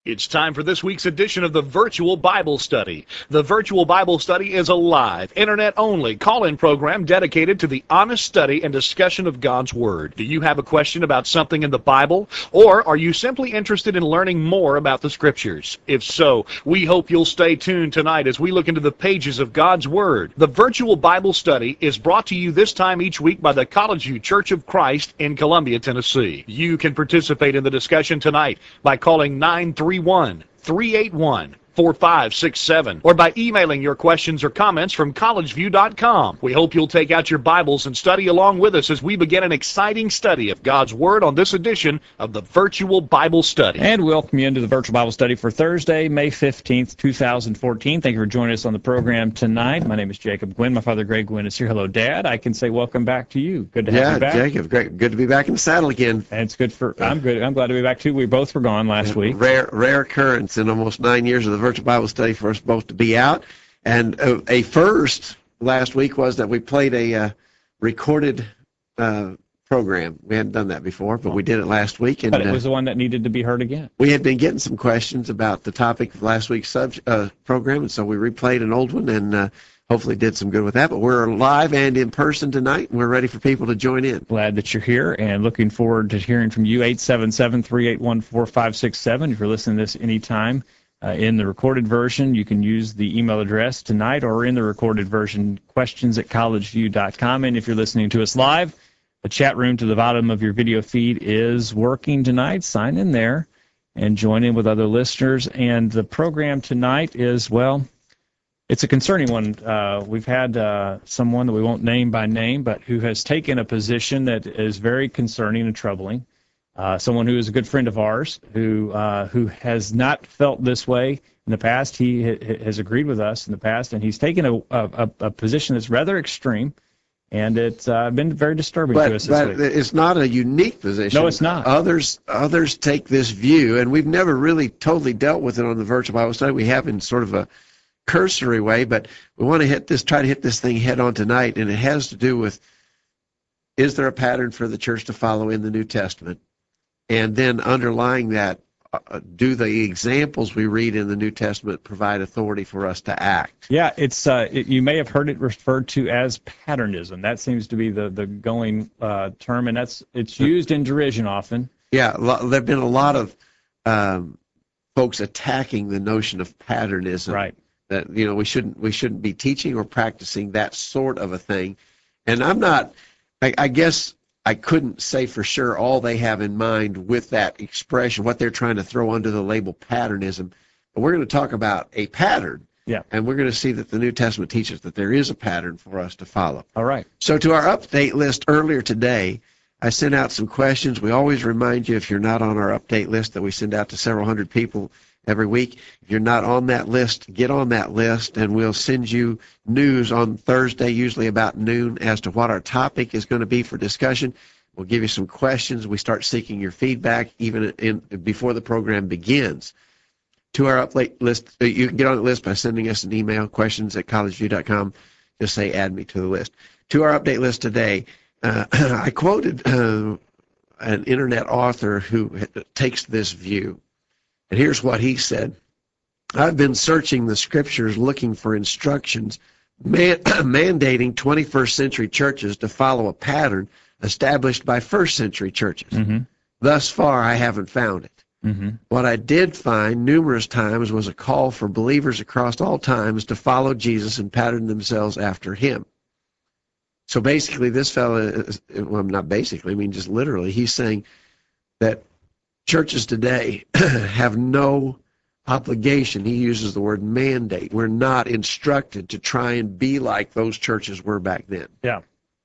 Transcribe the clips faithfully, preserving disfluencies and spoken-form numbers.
It's time for this week's edition of the Virtual Bible Study. The Virtual Bible Study is a live, internet-only call-in program dedicated to the honest study and discussion of God's Word. Do you have a question about something in the Bible, or are you simply interested in learning more about the Scriptures? If so, we hope you'll stay tuned tonight as we look into the pages of God's Word. The Virtual Bible Study is brought to you this time each week by the College View Church of Christ in Columbia, Tennessee. You can participate in the discussion tonight by calling nine three one, three eight one, four five six seven or by emailing your questions or comments from college view dot com. We hope you'll take out your Bibles and study along with us as we begin an exciting study of God's Word on this edition of the Virtual Bible Study. And we welcome you into the Virtual Bible Study for Thursday, May fifteenth, two thousand fourteen. Thank you for joining us on the program tonight. My name is Jacob Gwynn. My father, Greg Gwynn, is here. Hello, Dad. I can say welcome back to you. Good to have yeah, you back. Yeah, Jacob, great. Good to be back in the saddle again. And it's good for, I'm good. I'm glad to be back, too. We both were gone last week. Rare, rare occurrence in almost nine years of the Virtual Bible Study for us both to be out. And uh, a first last week was that we played a uh, recorded uh, program. We hadn't done that before, but we did it last week. And but it was uh, the one that needed to be heard again. We had been getting some questions about the topic of last week's sub uh, program, and so we replayed an old one and uh, hopefully did some good with that. But we're live and in person tonight, and we're ready for people to join in. Glad that you're here and looking forward to hearing from you. eight seven seven, three eight one, four five six seven if you're listening to this anytime. Uh, in the recorded version, you can use the email address tonight, or in the recorded version, questions at college view dot com. And if you're listening to us live, the chat room to the bottom of your video feed is working tonight. Sign in there and join in with other listeners. And the program tonight is, well, it's a concerning one. Uh, we've had uh, someone that we won't name by name, but who has taken a position that is very concerning and troubling. Uh, someone who is a good friend of ours, who uh, who has not felt this way in the past. He ha- has agreed with us in the past, and he's taken a a, a position that's rather extreme, and it's uh, been very disturbing but, to us this but week. But it's not a unique position. No, it's not. Others others take this view, and we've never really totally dealt with it on the Virtual Bible Study. We have in sort of a cursory way, but we want to hit this, try to hit this thing head on tonight, and it has to do with: is there a pattern for the church to follow in the New Testament? And then underlying that, uh, do the examples we read in the New Testament provide authority for us to act? Yeah, it's uh, it, you may have heard it referred to as patternism. That seems to be the the going uh, term, and that's it's used in derision often. Yeah, lo- there've been a lot of um, folks attacking the notion of patternism. Right. That you know we shouldn't we shouldn't be teaching or practicing that sort of a thing. And I'm not. I, I guess. I couldn't say for sure all they have in mind with that expression, what they're trying to throw under the label patternism. But we're going to talk about a pattern. Yeah. And we're going to see that the New Testament teaches that there is a pattern for us to follow. All right. So to our update list earlier today, I sent out some questions. We always remind you, if you're not on our update list, that we send out to several hundred people every week. If you're not on that list, get on that list, and we'll send you news on Thursday, usually about noon, as to what our topic is going to be for discussion. We'll give you some questions. We start seeking your feedback even in, before the program begins. To our update list, you can get on the list by sending us an email, questions at college view dot com. Just say, add me to the list. To our update list today, uh, I quoted uh, an internet author who takes this view. And here's what he said: I've been searching the scriptures looking for instructions man- mandating twenty-first century churches to follow a pattern established by first century churches. Mm-hmm. Thus far, I haven't found it. Mm-hmm. What I did find numerous times was a call for believers across all times to follow Jesus and pattern themselves after him. So basically, this fellow, is, well, not basically, I mean just literally, he's saying that churches today have no obligation. He uses the word mandate. We're not instructed to try and be like those churches were back then. Yeah.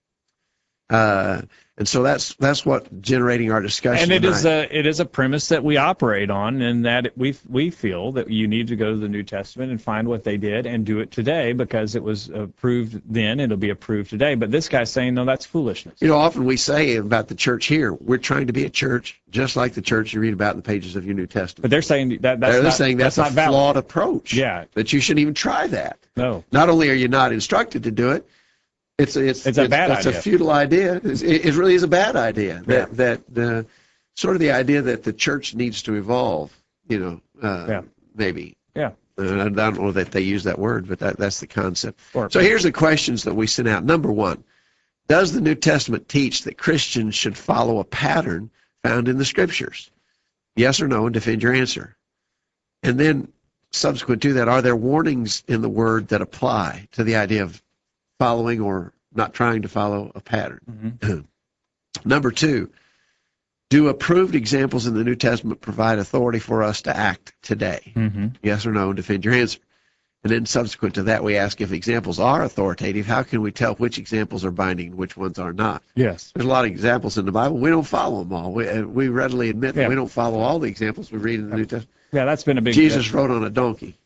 Uh, and so that's that's what generating our discussion. And it tonight. is a it is a premise that we operate on, and that we we feel that you need to go to the New Testament and find what they did and do it today because it was approved then, it'll be approved today. But this guy's saying, no, that's foolishness. You know, often we say about the church here, we're trying to be a church just like the church you read about in the pages of your New Testament. But they're saying that that's they're not, saying that's, that's a not flawed valid. approach. Yeah. That you shouldn't even try that. No. Not only are you not instructed to do it, It's it's it's a bad it's idea. a futile idea. It's, it really is a bad idea. That Yeah. that the sort of the idea that the church needs to evolve you know, uh, Yeah. maybe. Yeah. Uh, I don't know that they use that word, but that, that's the concept. Or- So here's the questions that we sent out. Number one, does the New Testament teach that Christians should follow a pattern found in the Scriptures? Yes or no, and defend your answer. And then, subsequent to that, are there warnings in the Word that apply to the idea of following or not trying to follow a pattern? Mhm. Number two, do approved examples in the New Testament provide authority for us to act today? Mhm. Yes or no, and defend your answer. And then subsequent to that, we ask if examples are authoritative, how can we tell which examples are binding and which ones are not? Yes. There's a lot of examples in the Bible. We don't follow them all. We, uh, we readily admit Yeah. that we don't follow all the examples we read in the New Testament. Yeah, that's been a big. Jesus rode on a donkey.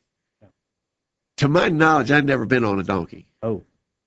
To my knowledge, I've never been on a donkey. Oh.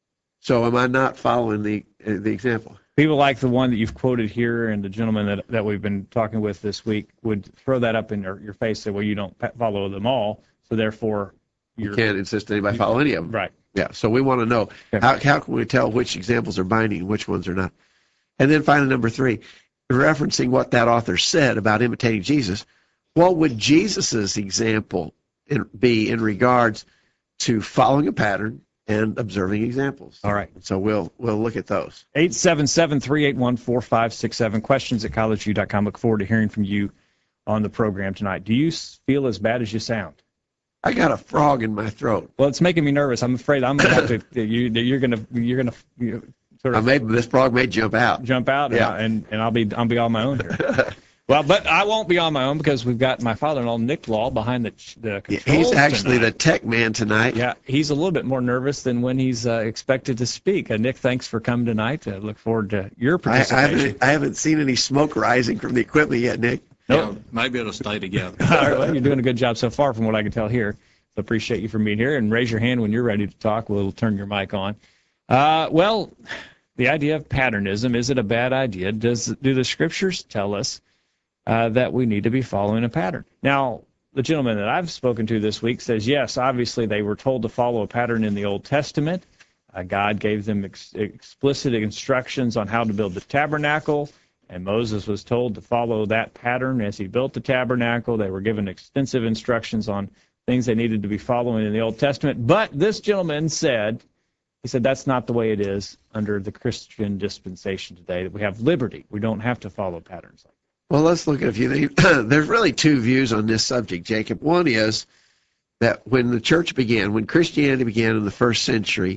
So am I not following the uh, the example? People like the one that you've quoted here, and the gentleman that, that we've been talking with this week would throw that up in your, your face, say, well, you don't pa- follow them all, so therefore You you're... can't insist anybody follow any of them. Right. Yeah, so we want to know, Okay. how, how can we tell which examples are binding and which ones are not? And then finally, number three, referencing what that author said about imitating Jesus, what would Jesus's example in, be in regards to following a pattern and observing examples? All right. So we'll we'll look at those. eight seven seven, three eight one, four five six seven, questions at college u dot com. Look forward to hearing from you on the program tonight. Do you s- feel as bad as you sound? I got a frog in my throat. Well, it's making me nervous. I'm afraid I'm going to have to, you, you're going to, you're going to you sort I of may, this frog may jump out. jump out and, Yeah. I, and, and I'll be, I'll be on my own here. Well, but I won't be on my own because we've got my father-in-law, Nick Law, behind the, the Yeah, controls he's actually tonight. the tech man tonight. Yeah, he's a little bit more nervous than when he's uh, expected to speak. Uh, Nick, thanks for coming tonight. I look forward to your I, I, participation. haven't, I haven't seen any smoke rising from the equipment yet, Nick. Nope. Yeah, maybe it'll stay together. All right, well, you're doing a good job so far from what I can tell here. So appreciate you for being here. And raise your hand when you're ready to talk. We'll turn your mic on. Uh, well, the idea of patternism, is it a bad idea? Does Do the Scriptures tell us uh, that we need to be following a pattern? Now, the gentleman that I've spoken to this week says, yes, obviously they were told to follow a pattern in the Old Testament. Uh, God gave them ex- explicit instructions on how to build the tabernacle, and Moses was told to follow that pattern as he built the tabernacle. They were given extensive instructions on things they needed to be following in the Old Testament. But this gentleman said, he said, that's not the way it is under the Christian dispensation today, that we have liberty. We don't have to follow patterns like that. Well, let's look at a few things. There's really two views on this subject, Jacob. One is that when the church began, when Christianity began in the first century,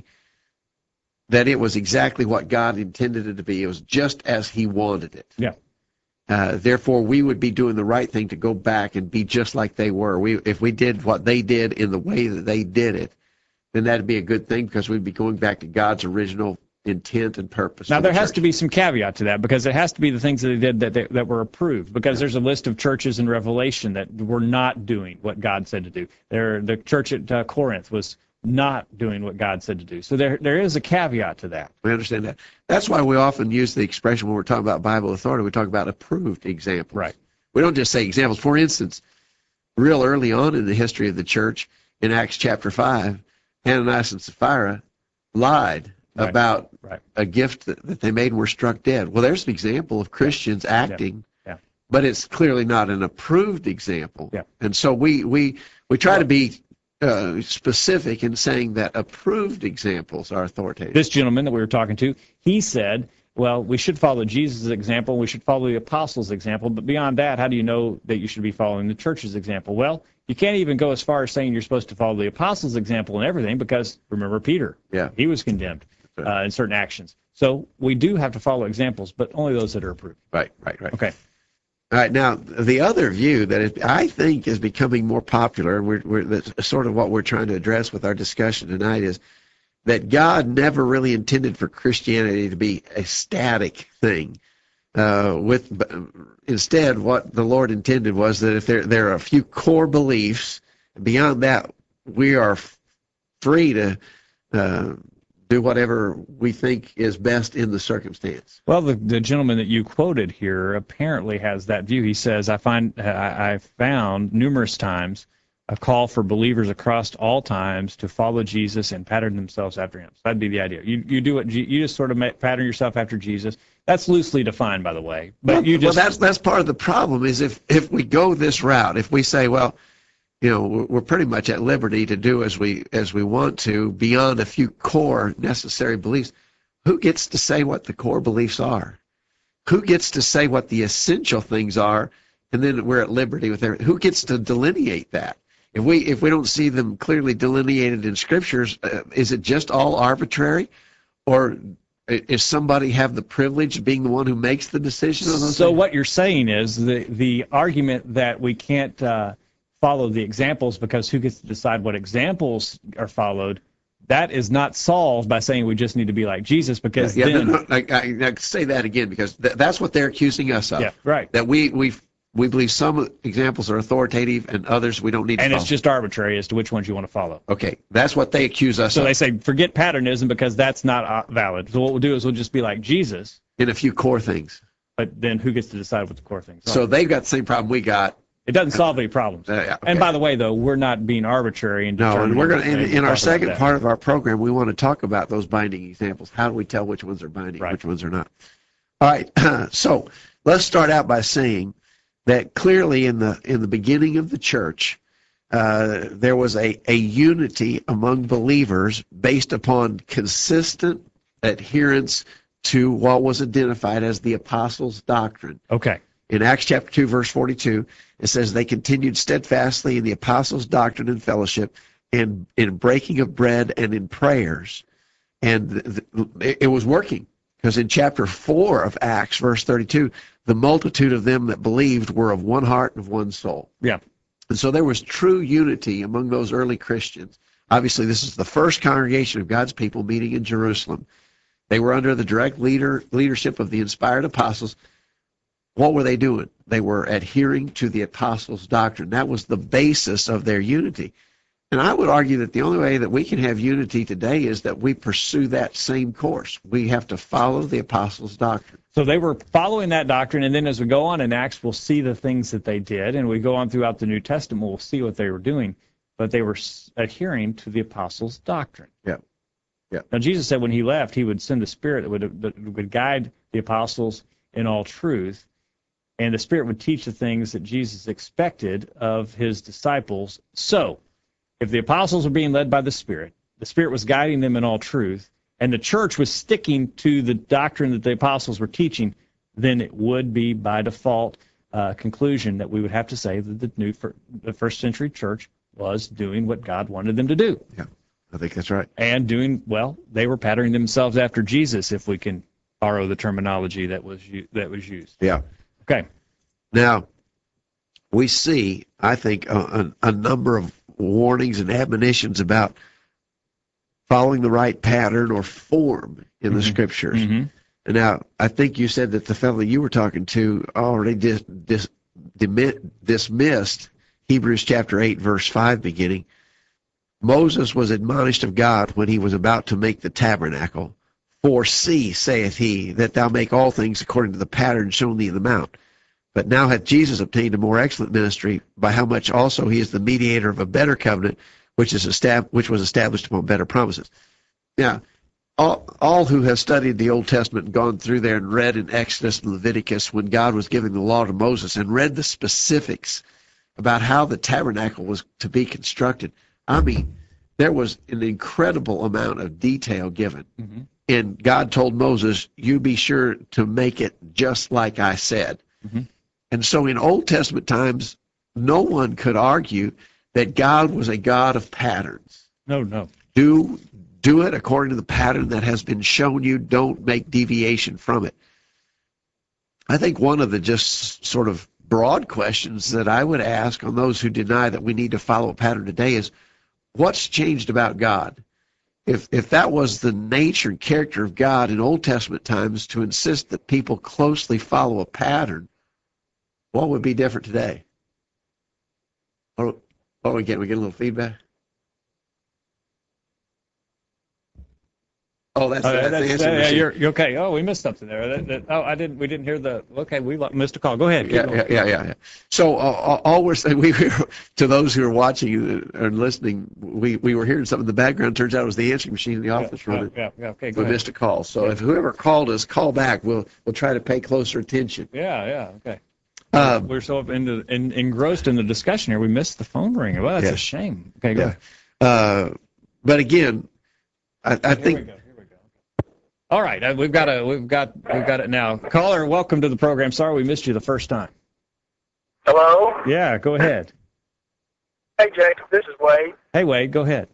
that it was exactly what God intended it to be. It was just as he wanted it. Yeah. Uh, therefore, we would be doing the right thing to go back and be just like they were. We, if we did what they did in the way that they did it, then that'd be a good thing because we'd be going back to God's original intent and purpose. Now, for there the has church. to be some caveat to that because it has to be the things that they did that, they, that were approved, because there's a list of churches in Revelation that were not doing what God said to do. There, the church at uh, Corinth was not doing what God said to do. So there, there is a caveat to that. We understand that. That's why we often use the expression when we're talking about Bible authority, we talk about approved examples. Right. We don't just say examples. For instance, real early on in the history of the church, in Acts chapter five, Ananias and Sapphira lied Right. about Right. a gift that, that they made and were struck dead. Well, there's an example of Christians acting, Yeah. but it's clearly not an approved example. Yeah. And so we, we, we try to be uh, specific in saying that approved examples are authoritative. This gentleman that we were talking to, he said, well, we should follow Jesus' example, we should follow the apostles' example, but beyond that, how do you know that you should be following the church's example? Well, you can't even go as far as saying you're supposed to follow the apostles' example and everything, because remember Peter, Yeah. he was condemned uh, in certain actions. So we do have to follow examples, but only those that are approved. Right, right, right. Okay. All right, now the other view that is, I think is becoming more popular, and we're, we're, that's sort of what we're trying to address with our discussion tonight, is that God never really intended for Christianity to be a static thing. Uh, with instead, what the Lord intended was that if there there are a few core beliefs, beyond that, we are free to uh, do whatever we think is best in the circumstance. Well, the, the gentleman that you quoted here apparently has that view. He says, I find I, I found numerous times a call for believers across all times to follow Jesus and pattern themselves after him. So that'd be the idea. You you do what you just sort of pattern yourself after Jesus. That's loosely defined, by the way. But well, you just well, that's that's part of the problem is if if we go this route, if we say, well, you know, we're, we're pretty much at liberty to do as we as we want to beyond a few core necessary beliefs. Who gets to say what the core beliefs are? Who gets to say what the essential things are? And then we're at liberty with everything. Who gets to delineate that? If we if we don't see them clearly delineated in scriptures, uh, is it just all arbitrary, or is somebody have the privilege of being the one who makes the decision on those so things? what you're saying is the the argument that we can't uh, follow the examples because who gets to decide what examples are followed, that is not solved by saying we just need to be like Jesus, because Yeah, then no, no, I, I, I say that again because th- that's what they're accusing us of. yeah, right. That we we we believe some examples are authoritative and others we don't need to And follow. it's just arbitrary as to which ones you want to follow. Okay, that's what they accuse us So of. they say forget patternism because that's not uh, valid. So what we'll do is we'll just be like Jesus, In a few core things. but then who gets to decide what the core things are? So they've got the same problem we got. It doesn't solve any problems. Uh, yeah, okay. And by the way, though, we're not being arbitrary and No, and we're going to, in, in our second that. part of our program, we want to talk about those binding examples. How do we tell which ones are binding, Right. which ones are not? All right, so let's start out by saying that clearly in the in the beginning of the church, uh, there was a, a unity among believers based upon consistent adherence to what was identified as the apostles' doctrine. Okay. In Acts chapter two, verse forty-two, it says, they continued steadfastly in the apostles' doctrine and fellowship, and in breaking of bread and in prayers. And th- th- it was working, because in chapter four of Acts, verse thirty-two, the multitude of them that believed were of one heart and of one soul. Yeah. And so there was true unity among those early Christians. Obviously, this is the first congregation of God's people meeting in Jerusalem. They were under the direct leader leadership of the inspired apostles. What were they doing? They were adhering to the apostles' doctrine. That was the basis of their unity. And I would argue that the only way that we can have unity today is that we pursue that same course. We have to follow the apostles' doctrine. So they were following that doctrine, and then as we go on in Acts, we'll see the things that they did, and we go on throughout the New Testament, we'll see what they were doing. But they were adhering to the apostles' doctrine. Yeah. Yeah. Now, Jesus said when he left, he would send the Spirit that would, that would guide the apostles in all truth, and the Spirit would teach the things that Jesus expected of his disciples. So, if the apostles were being led by the Spirit, the Spirit was guiding them in all truth, and the church was sticking to the doctrine that the apostles were teaching, then it would be by default uh, conclusion that we would have to say that the new the first century church was doing what God wanted them to do. Yeah, I think that's right. And doing, well, they were patterning themselves after Jesus, if we can borrow the terminology that was that was used. Yeah. Okay. Now, we see, I think, a, a, a number of warnings and admonitions about following the right pattern or form in the Mhm. scriptures. Mm-hmm. And now, I think you said that the fellow you were talking to already dis, dis, dimi- dismissed Hebrews chapter eight, verse five beginning. Moses was admonished of God when he was about to make the tabernacle. For see, saith he, that thou make all things according to the pattern shown thee in the mount. But now hath Jesus obtained a more excellent ministry, by how much also he is the mediator of a better covenant, which is estab- which was established upon better promises. Now, all, all who have studied the Old Testament and gone through there and read in Exodus and Leviticus when God was giving the law to Moses and read the specifics about how the tabernacle was to be constructed, I mean, there was an incredible amount of detail given. Mm-hmm. And God told Moses, you be sure to make it just like I said. Mm-hmm. And so in Old Testament times, no one could argue that God was a God of patterns. No, no. Do do it according to the pattern that has been shown you. Don't make deviation from it. I think one of the just sort of broad questions that I would ask on those who deny that we need to follow a pattern today is, what's changed about God? If if that was the nature and character of God in Old Testament times, to insist that people closely follow a pattern, what would be different today? What are we getting? We get a little feedback? Oh, Oh, that's, Oh, that's, that's, the answer yeah, yeah, machine. you're, you're okay. Oh, we missed something there. That, that, oh, I didn't. We didn't hear the. Okay, we lo- missed a call. Go ahead. Keep Yeah, going. yeah, yeah, yeah, yeah. So uh, all we're saying, we to those who are watching and listening, we, we were hearing something in the background. Turns out it was the answering machine in the Yeah, office yeah, running. yeah, yeah. Okay, go We ahead. missed a call. So Yeah. if whoever called us, call back. We'll we'll try to pay closer attention. Yeah, yeah. Okay. Um, We're so into, in, engrossed in the discussion here, we missed the phone ring. Well, that's Yeah. a shame. Okay, go yeah. ahead. Uh, but again, I, I Here think we go. Here we go. All right, uh, we've got a, we've got, we've got it now. Caller, welcome to the program. Sorry we missed you the first time. Hello? Yeah, go ahead. Hey, Jake, this is Wade. Hey, Wade, go ahead.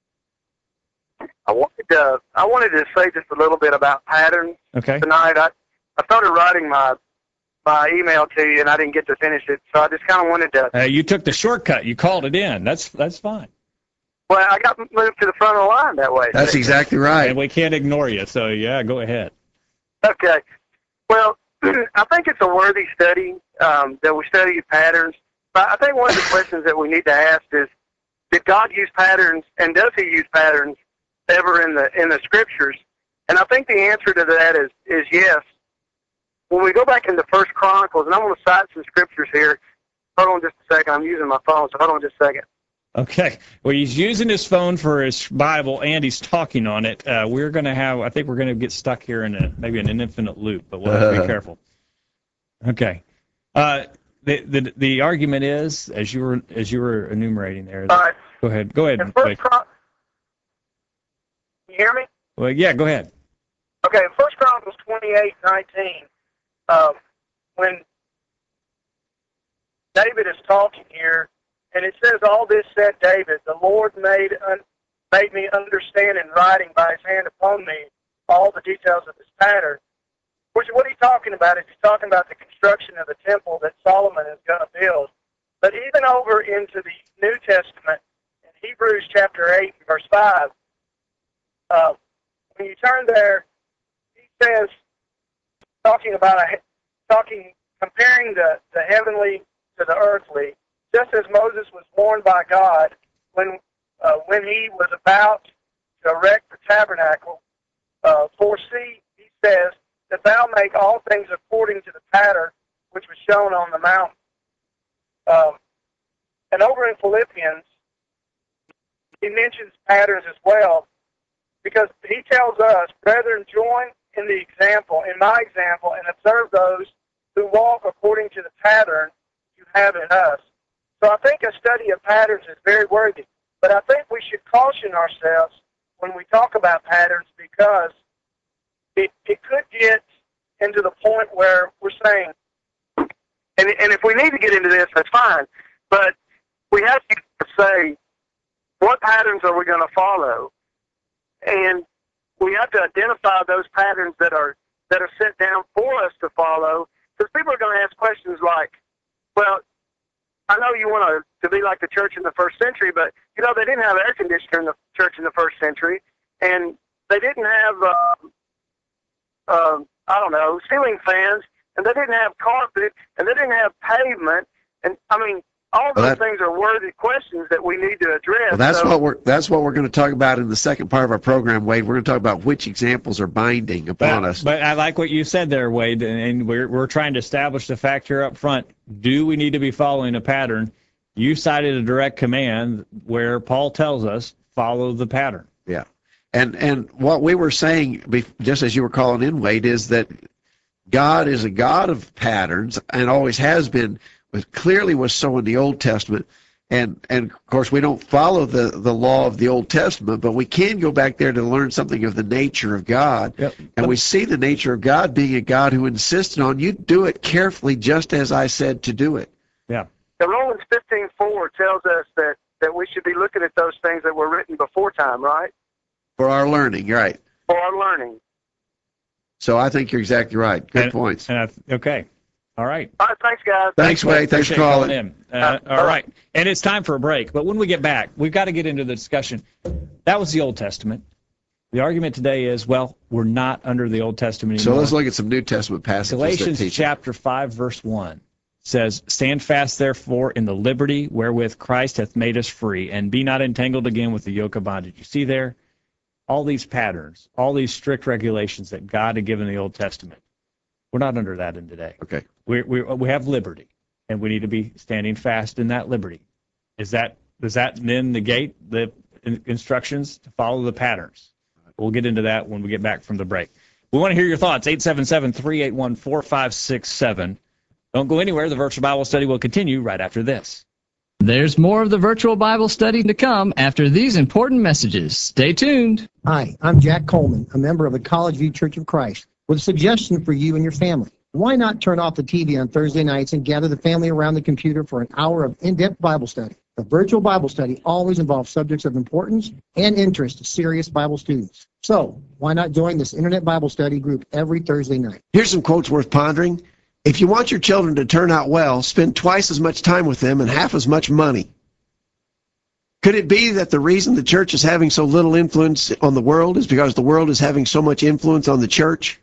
I wanted to, I wanted to say just a little bit about patterns Okay. tonight. I, I started writing my, my email to you, and I didn't get to finish it, so I just kind of wanted to, Uh, you took the shortcut. You called it in. That's that's fine. well, I got moved to the front of the line that way. that's exactly right. And we can't ignore you. So yeah, go ahead. Okay. Well, I think it's a worthy study um, that we study patterns. But I think one of the questions that we need to ask is, did God use patterns, and does He use patterns ever in the in the Scriptures? And I think the answer to that is is yes. When we go back into First Chronicles, and I'm going to cite some scriptures here. Hold on just a second. I'm using my phone, so hold on just a second. Okay. Well, he's using his phone for his Bible, and he's talking on it. Uh, we're going to have, I think we're going to get stuck here in a, maybe in an infinite loop, but we'll have to be careful. Okay. Uh, the, the the argument is, as you were as you were enumerating there. All right. Go ahead. Go ahead. In First Wait. Chron- you hear me? Well, yeah. Go ahead. Okay, in First Chronicles twenty-eight nineteen, um, when David is talking here, and it says, "All this said David, the Lord made un- made me understand in writing by His hand upon me all the details of this pattern." Which what he's talking about is he's talking about the construction of the temple that Solomon is going to build. But even over into the New Testament, in Hebrews chapter eight, verse five, uh, when you turn there, he says, talking about a, talking, comparing the, the heavenly to the earthly, just as Moses was warned by God when uh, when he was about to erect the tabernacle. Uh, for see, he says, that thou make all things according to the pattern which was shown on the mountain. Um, and over in Philippians, he mentions patterns as well, because he tells us, brethren, join in the example, in my example, and observe those who walk according to the pattern you have in us. So I think a study of patterns is very worthy, but I think we should caution ourselves when we talk about patterns, because it, it could get into the point where we're saying, and, and if we need to get into this, that's fine, but we have to say, what patterns are we going to follow? And we have to identify those patterns that are that are set down for us to follow, because people are going to ask questions like, well, I know you want to, to be like the church in the first century, but, you know, they didn't have air conditioner in the church in the first century, and they didn't have, uh, uh, I don't know, ceiling fans, and they didn't have carpet, and they didn't have pavement, and, I mean, all Well, those that- things are worthy questions that we need to address. Well, that's So- what we're that's what we're going to talk about in the second part of our program, Wade. We're going to talk about which examples are binding upon But, us. but I like what you said there, Wade, and, and we're we're trying to establish the fact here up front. Do we need to be following a pattern? You cited a direct command where Paul tells us, follow the pattern. Yeah, and and what we were saying, bef- just as you were calling in, Wade, is that God is a God of patterns and always has been. But clearly was so in the Old Testament. And, and of course, we don't follow the, the law of the Old Testament, but we can go back there to learn something of the nature of God. Yep. And we see the nature of God being a God who insisted on you do it carefully, just as I said to do it. Yeah. And Romans fifteen four tells us that, that we should be looking at those things that were written before time, right? For our learning, right. For our learning. So I think you're exactly right. Good And- points. And I, okay. All right. All right, thanks, guys. Thanks, Wade. Thanks for Appreciate calling. in. Uh, all right. And it's time for a break. But when we get back, we've got to get into the discussion. That was the Old Testament. The argument today is, well, we're not under the Old Testament So anymore. let's look at some New Testament passages. that Galatians teach it. chapter five, verse one says, stand fast, therefore, in the liberty wherewith Christ hath made us free, and be not entangled again with the yoke of bondage. You see there? all these patterns, all these strict regulations that God had given in the Old Testament. We're not under that in today. Okay. We we we have liberty, and we need to be standing fast in that liberty. Is that does that then negate the in- instructions to follow the patterns? We'll get into that when we get back from the break. We want to hear your thoughts. eight seven seven, three eight one, four five six seven. Don't go anywhere. The virtual Bible study will continue right after this. There's more of the virtual Bible study to come after these important messages. Stay tuned. Hi, I'm Jack Coleman, a member of the College View Church of Christ, with a suggestion for you and your family. Why not turn off the T V on Thursday nights and gather the family around the computer for an hour of in-depth Bible study? The virtual Bible study always involves subjects of importance and interest to serious Bible students. So, why not join this Internet Bible study group every Thursday night? Here's some quotes worth pondering. If you want your children to turn out well, spend twice as much time with them and half as much money. Could it be that the reason the church is having so little influence on the world is because the world is having so much influence on the church?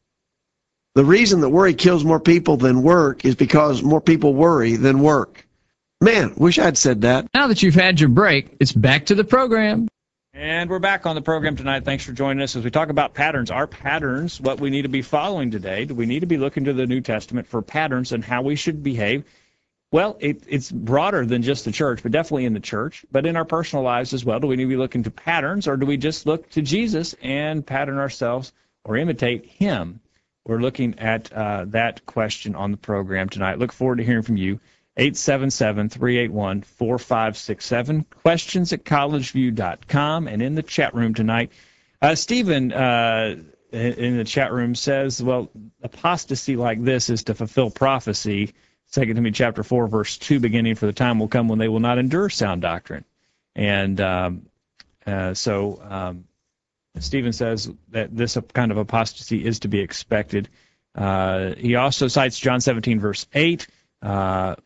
The reason that worry kills more people than work is because more people worry than work. Man, wish I'd said that. Now that you've had your break, it's back to the program. And we're back on the program tonight. Thanks for joining us as we talk about patterns. Are patterns what we need to be following today? Do we need to be looking to the New Testament for patterns and how we should behave? Well, it, it's broader than just the church, but definitely in the church, but in our personal lives as well. Do we need to be looking to patterns, or do we just look to Jesus and pattern ourselves or imitate him? We're looking at uh, that question on the program tonight. Look forward to hearing from you. eight seven seven, three eight one, four five six seven, questions at collegeview dot com, and in the chat room tonight, uh, Stephen uh, in the chat room says, well, apostasy like this is to fulfill prophecy, Second Timothy chapter four, verse two, beginning, for the time will come when they will not endure sound doctrine. And um, uh, so um, Stephen says that this kind of apostasy is to be expected. Uh, he also cites John seventeen, verse eight, uh,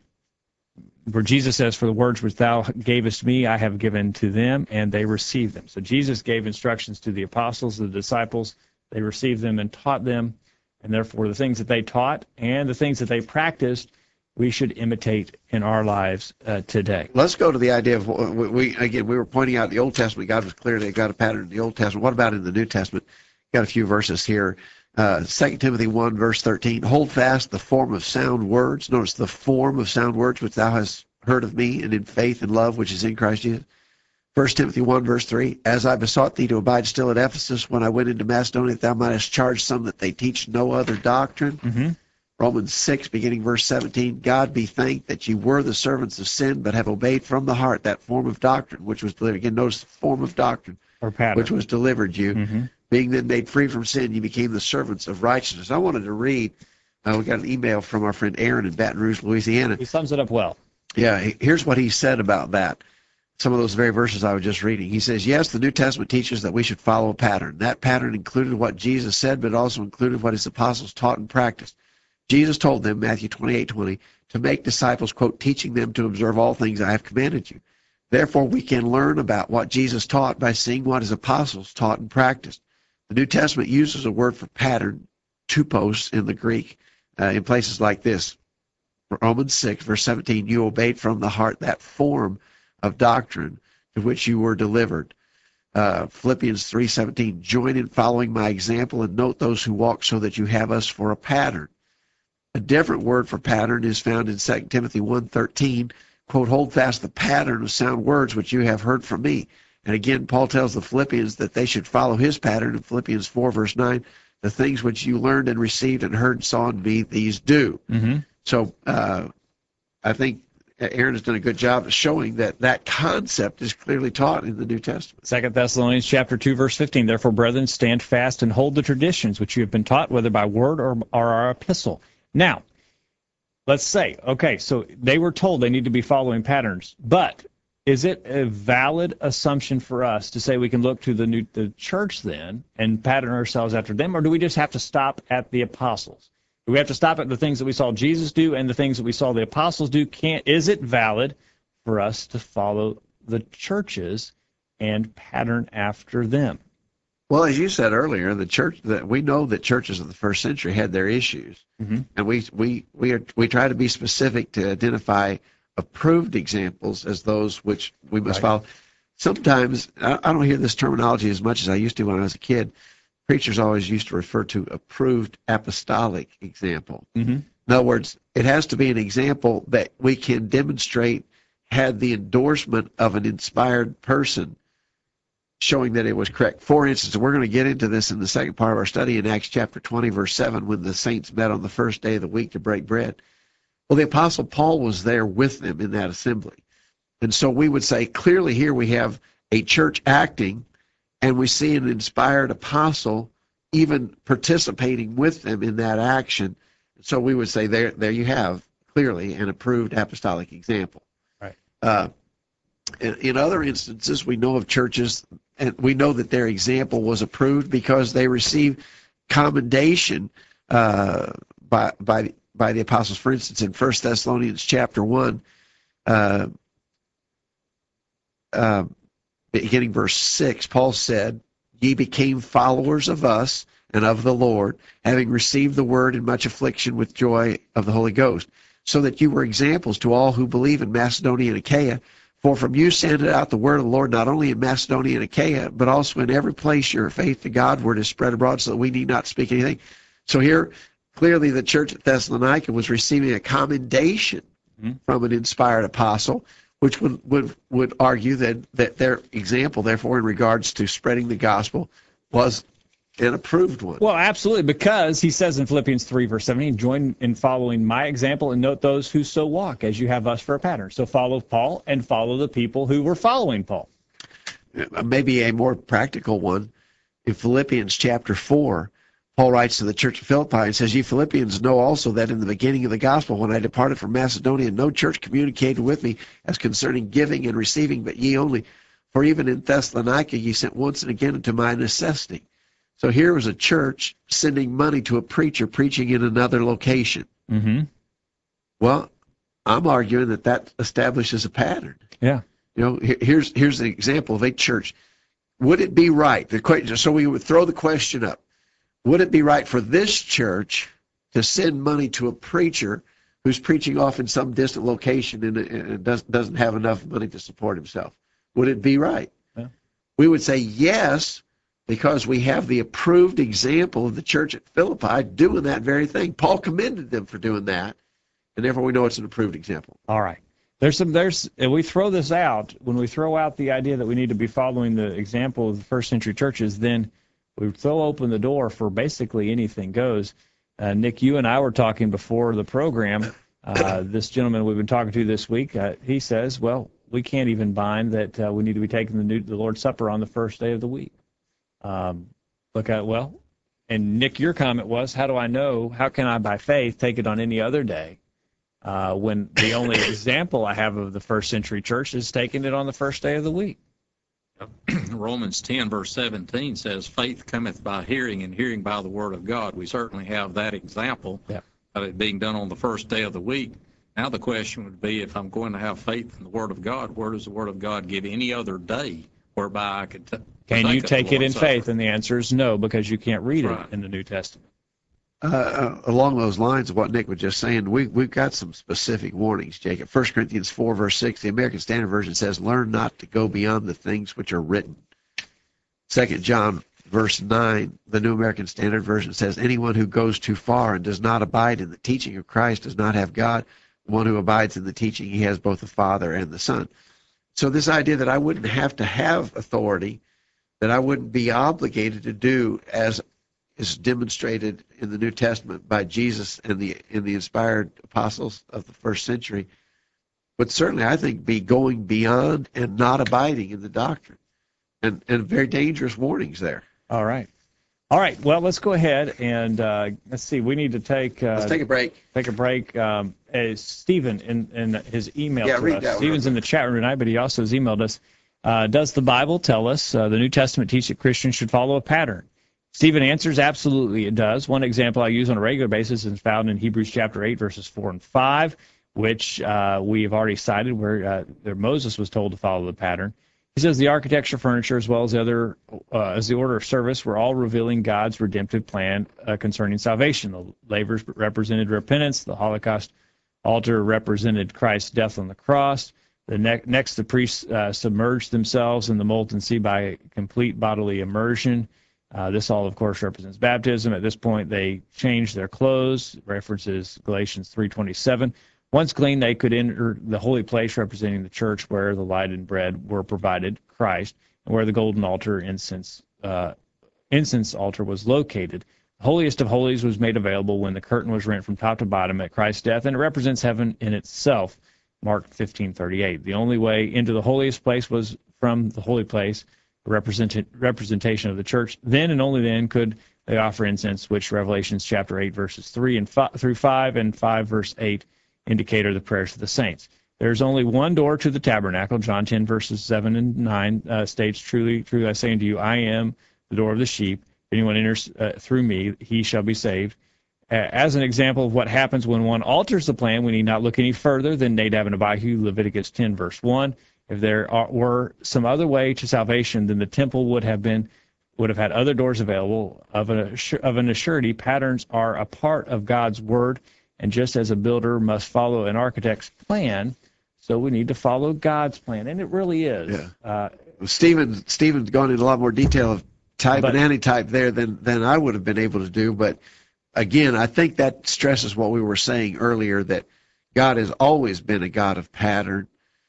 where Jesus says, for the words which thou gavest me, I have given to them, and they received them. So Jesus gave instructions to the apostles, the disciples. They received them and taught them, and therefore the things that they taught and the things that they practiced, we should imitate in our lives uh, today. Let's go to the idea of, we, we again, we were pointing out the Old Testament, God was clear they got a pattern in the Old Testament. What about in the New Testament? Got a few verses here. Uh, Second Timothy one, verse thirteen, hold fast the form of sound words. Notice the form of sound words which thou hast heard of me, and in faith and love which is in Christ Jesus. First Timothy one, verse three, as I besought thee to abide still at Ephesus when I went into Macedonia, that thou mightest charge some that they teach no other doctrine. Mm-hmm. Romans six, beginning verse seventeen, God be thanked that ye were the servants of sin, but have obeyed from the heart that form of doctrine which was delivered. Again, notice the form of doctrine Or pattern. which was delivered you. Mm-hmm. Being then made free from sin, you became the servants of righteousness. I wanted to read, uh, we got an email from our friend Aaron in Baton Rouge, Louisiana. He sums it up well. Yeah, he- here's what he said about that. Some of those very verses I was just reading. He says, yes, the New Testament teaches that we should follow a pattern. That pattern included what Jesus said, but it also included what his apostles taught and practiced. Jesus told them, Matthew twenty-eight twenty, to make disciples, quote, teaching them to observe all things I have commanded you. Therefore, we can learn about what Jesus taught by seeing what his apostles taught and practiced. The New Testament uses a word for pattern, tupos in the Greek, uh, in places like this. Romans six, verse seventeen, you obeyed from the heart that form of doctrine to which you were delivered. Uh, Philippians three seventeen, join in following my example and note those who walk so that you have us for a pattern. A different word for pattern is found in Second Timothy one thirteen, quote, hold fast the pattern of sound words which you have heard from me. And again, Paul tells the Philippians that they should follow his pattern in Philippians four, verse nine, the things which you learned and received and heard and saw in me, these do. Mm-hmm. So uh, I think Aaron has done a good job of showing that that concept is clearly taught in the New Testament. Second Thessalonians chapter two, verse fifteen, therefore, brethren, stand fast and hold the traditions which you have been taught, whether by word or, or our epistle. Now, let's say, okay, so they were told they need to be following patterns, but is it a valid assumption for us to say we can look to the new the church then and pattern ourselves after them, or do we just have to stop at the apostles? Do we have to stop at the things that we saw Jesus do and the things that we saw the apostles do? Can't, is it valid for us to follow the churches and pattern after them? Well, as you said earlier, the church that we know that churches of the first century had their issues, Mm-hmm. and we we we are we try to be specific to identify approved examples as those which we must Right. follow. sometimes, I, I don't hear this terminology as much as I used to when I was a kid. Preachers always used to refer to approved apostolic example. Mm-hmm. In other words, it has to be an example that we can demonstrate had the endorsement of an inspired person showing that it was correct. For instance, we're going to get into this in the second part of our study in Acts chapter twenty, verse seven, when the saints met on the first day of the week to break bread. Well, the Apostle Paul was there with them in that assembly. And so we would say clearly here we have a church acting, and we see an inspired apostle even participating with them in that action. So we would say there, there you have clearly an approved apostolic example. Right. Uh, in, in other instances, we know of churches, and we know that their example was approved because they received commendation uh, by by by the apostles. For instance, in First Thessalonians chapter one, uh, uh, beginning verse six, Paul said, "Ye became followers of us and of the Lord, having received the word in much affliction with joy of the Holy Ghost, so that you were examples to all who believe in Macedonia and Achaia. For from you sounded out the word of the Lord, not only in Macedonia and Achaia, but also in every place your faith to Godward is spread abroad, so that we need not speak anything." So here, clearly the church at Thessalonica was receiving a commendation mm-hmm. from an inspired apostle, which would, would, would argue that, that their example, therefore, in regards to spreading the gospel, was an approved one. Well, absolutely, because he says in Philippians three, verse seventeen, join in following my example and note those who so walk as you have us for a pattern. So follow Paul and follow the people who were following Paul. Maybe a more practical one, in Philippians chapter four, Paul writes to the church of Philippi and says, "Ye Philippians know also that in the beginning of the gospel, when I departed from Macedonia, no church communicated with me as concerning giving and receiving, but ye only. For even in Thessalonica ye sent once and again unto my necessity." So here was a church sending money to a preacher preaching in another location. Mm-hmm. Well, I'm arguing that that establishes a pattern. Yeah. You know, here, here's here's an example of a church. Would it be right? The question, so we would throw the question up. Would it be right for this church to send money to a preacher who's preaching off in some distant location and, and doesn't, doesn't have enough money to support himself? Would it be right? Yeah. We would say yes, because we have the approved example of the church at Philippi doing that very thing. Paul commended them for doing that, and therefore we know it's an approved example. All right. There's some, there's, and we throw this out, when we throw out the idea that we need to be following the example of the first century churches, then we throw open the door for basically anything goes. Uh, Nick, you and I were talking before the program. Uh, this gentleman we've been talking to this week, uh, he says, well, we can't even bind that uh, we need to be taking the, new, the Lord's Supper on the first day of the week. Um, look at, well, and Nick, your comment was, how do I know, how can I by faith take it on any other day uh, when the only example I have of the first century church is taking it on the first day of the week? Romans ten, verse seventeen says, faith cometh by hearing, and hearing by the word of God. We certainly have that example yeah. of it being done on the first day of the week. Now the question would be, if I'm going to have faith in the word of God, where does the word of God give any other day whereby I could t- Can you take it in Supper? faith? And the answer is no, because you can't read right. it in the New Testament. Uh, uh, along those lines of what Nick was just saying, we, we've got some specific warnings, Jacob. First Corinthians four, verse six, the American Standard Version says, learn not to go beyond the things which are written. Second John, verse nine, the New American Standard Version says, anyone who goes too far and does not abide in the teaching of Christ does not have God. The one who abides in the teaching, he has both the Father and the Son. So this idea that I wouldn't have to have authority, that I wouldn't be obligated to do as is demonstrated in the New Testament by Jesus and the in the inspired apostles of the first century, would certainly, I think, be going beyond and not abiding in the doctrine, and and very dangerous warnings there. All right, all right. Well, let's go ahead and uh, let's see. We need to take uh, let's take a break. Take a break. Um, uh, Stephen in in his email yeah, to read us. That Stephen's in the chat room tonight, but he also has emailed us. Uh, does the Bible tell us uh, the New Testament teach that Christians should follow a pattern? Stephen answers, absolutely it does. One example I use on a regular basis is found in Hebrews chapter eight, verses four and five, which uh, we have already cited, where, uh, where Moses was told to follow the pattern. He says the architecture, furniture, as well as the other, uh, as the order of service, were all revealing God's redemptive plan uh, concerning salvation. The lavers represented repentance. The Holocaust altar represented Christ's death on the cross. The ne- next, the priests uh, submerged themselves in the molten sea by complete bodily immersion. Uh, this all, of course, represents baptism. At this point, they changed their clothes. References Galatians three twenty-seven. Once clean, they could enter the holy place representing the church where the light and bread were provided, Christ, and where the golden altar incense uh, incense altar was located. The holiest of holies was made available when the curtain was rent from top to bottom at Christ's death, and it represents heaven in itself, Mark fifteen thirty-eight. The only way into the holiest place was from the holy place, a represent- representation of the church. Then and only then could they offer incense, which Revelations chapter eight, verses three and five, through five and five, verse eight, indicate are the prayers of the saints. There's only one door to the tabernacle. John ten, verses seven and nine uh, states, Truly, truly I say unto you, I am the door of the sheep. If anyone enters uh, through me, he shall be saved. Uh, as an example of what happens when one alters the plan, we need not look any further than Nadab and Abihu, Leviticus ten, verse one. If there are, were some other way to salvation, then the temple would have been would have had other doors available. Of an, of an assurity, patterns are a part of God's word, and just as a builder must follow an architect's plan, so we need to follow God's plan, and it really is. Yeah. Uh, Stephen, Stephen's gone into a lot more detail of type But- and antitype there than, than I would have been able to do. But again, I think that stresses what we were saying earlier, that God has always been a God of pattern.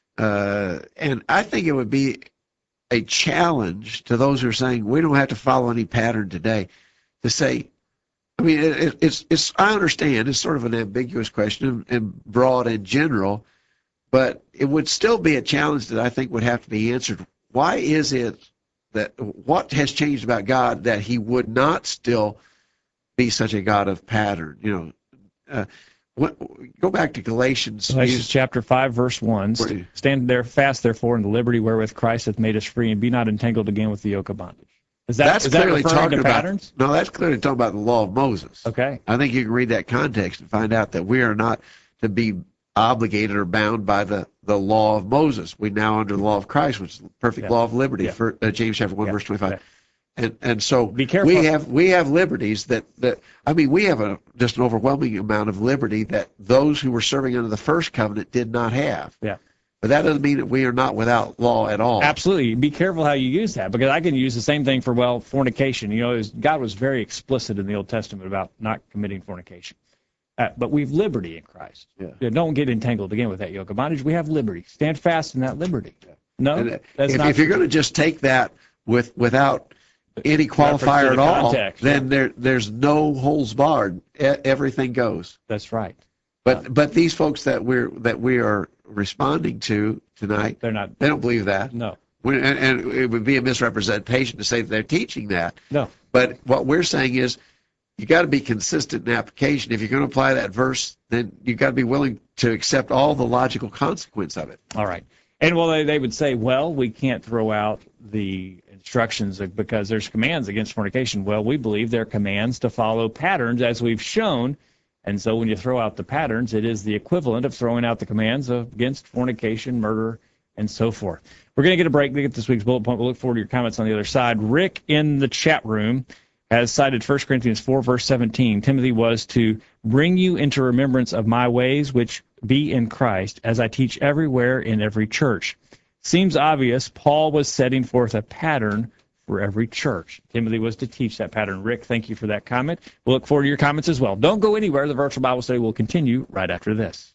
Uh, and I think it would be a challenge to those who are saying we don't have to follow any pattern today to say, I mean, it, it's, it's, I understand it's sort of an ambiguous question and broad and general, but it would still be a challenge that I think would have to be answered. Why is it that, what has changed about God that he would not still be such a God of pattern? You know, uh, what, go back to Galatians. Galatians chapter five, verse one. Where- Stand there fast, therefore, in the liberty wherewith Christ hath made us free, and be not entangled again with the yoke of bondage. Is that, That's is that clearly referring talking to about, patterns? no, that's clearly talking about the law of Moses. Okay. I think you can read that context and find out that we are not to be obligated or bound by the, the law of Moses. We now under the law of Christ, which is the perfect Yeah. law of liberty, Yeah. for uh, James chapter one, Yeah. verse twenty-five. Yeah. And and so Be careful. we have we have liberties that, that I mean we have a just an overwhelming amount of liberty that those who were serving under the first covenant did not have. Yeah. But that doesn't mean that we are not without law at all. Absolutely. Be careful how you use that, because I can use the same thing for, well, fornication. You know, it was, God was very explicit in the Old Testament about not committing fornication. Uh, but we have liberty in Christ. Yeah. Don't get entangled again with that yoke of bondage. We have liberty. Stand fast in that liberty. No, And, uh, that's if, not if you're going to just take that with without any qualifier to at the all, context, then yeah. there there's no holes barred. E- everything goes. That's right. But but these folks that we're that we are responding to tonight, They're not. they don't believe that. No. We, and, and it would be a misrepresentation to say that they're teaching that. No. But what we're saying is, you got to be consistent in application. If you're going to apply that verse, then you got to be willing to accept all the logical consequence of it. All right. And well, they, they would say, well, we can't throw out the instructions because there's commands against fornication. Well, we believe they're commands to follow patterns, as we've shown. And so when you throw out the patterns, it is the equivalent of throwing out the commands of, against fornication, murder, and so forth. We're going to get a break to get this week's bullet point. We'll look forward to your comments on the other side. Rick in the chat room has cited First Corinthians four, verse seventeen. Timothy was to bring you into remembrance of my ways, which be in Christ, as I teach everywhere in every church. Seems obvious Paul was setting forth a pattern for every church. Timothy was to teach that pattern. Rick, thank you for that comment. We'll look forward to your comments as well. Don't go anywhere. The virtual Bible study will continue right after this.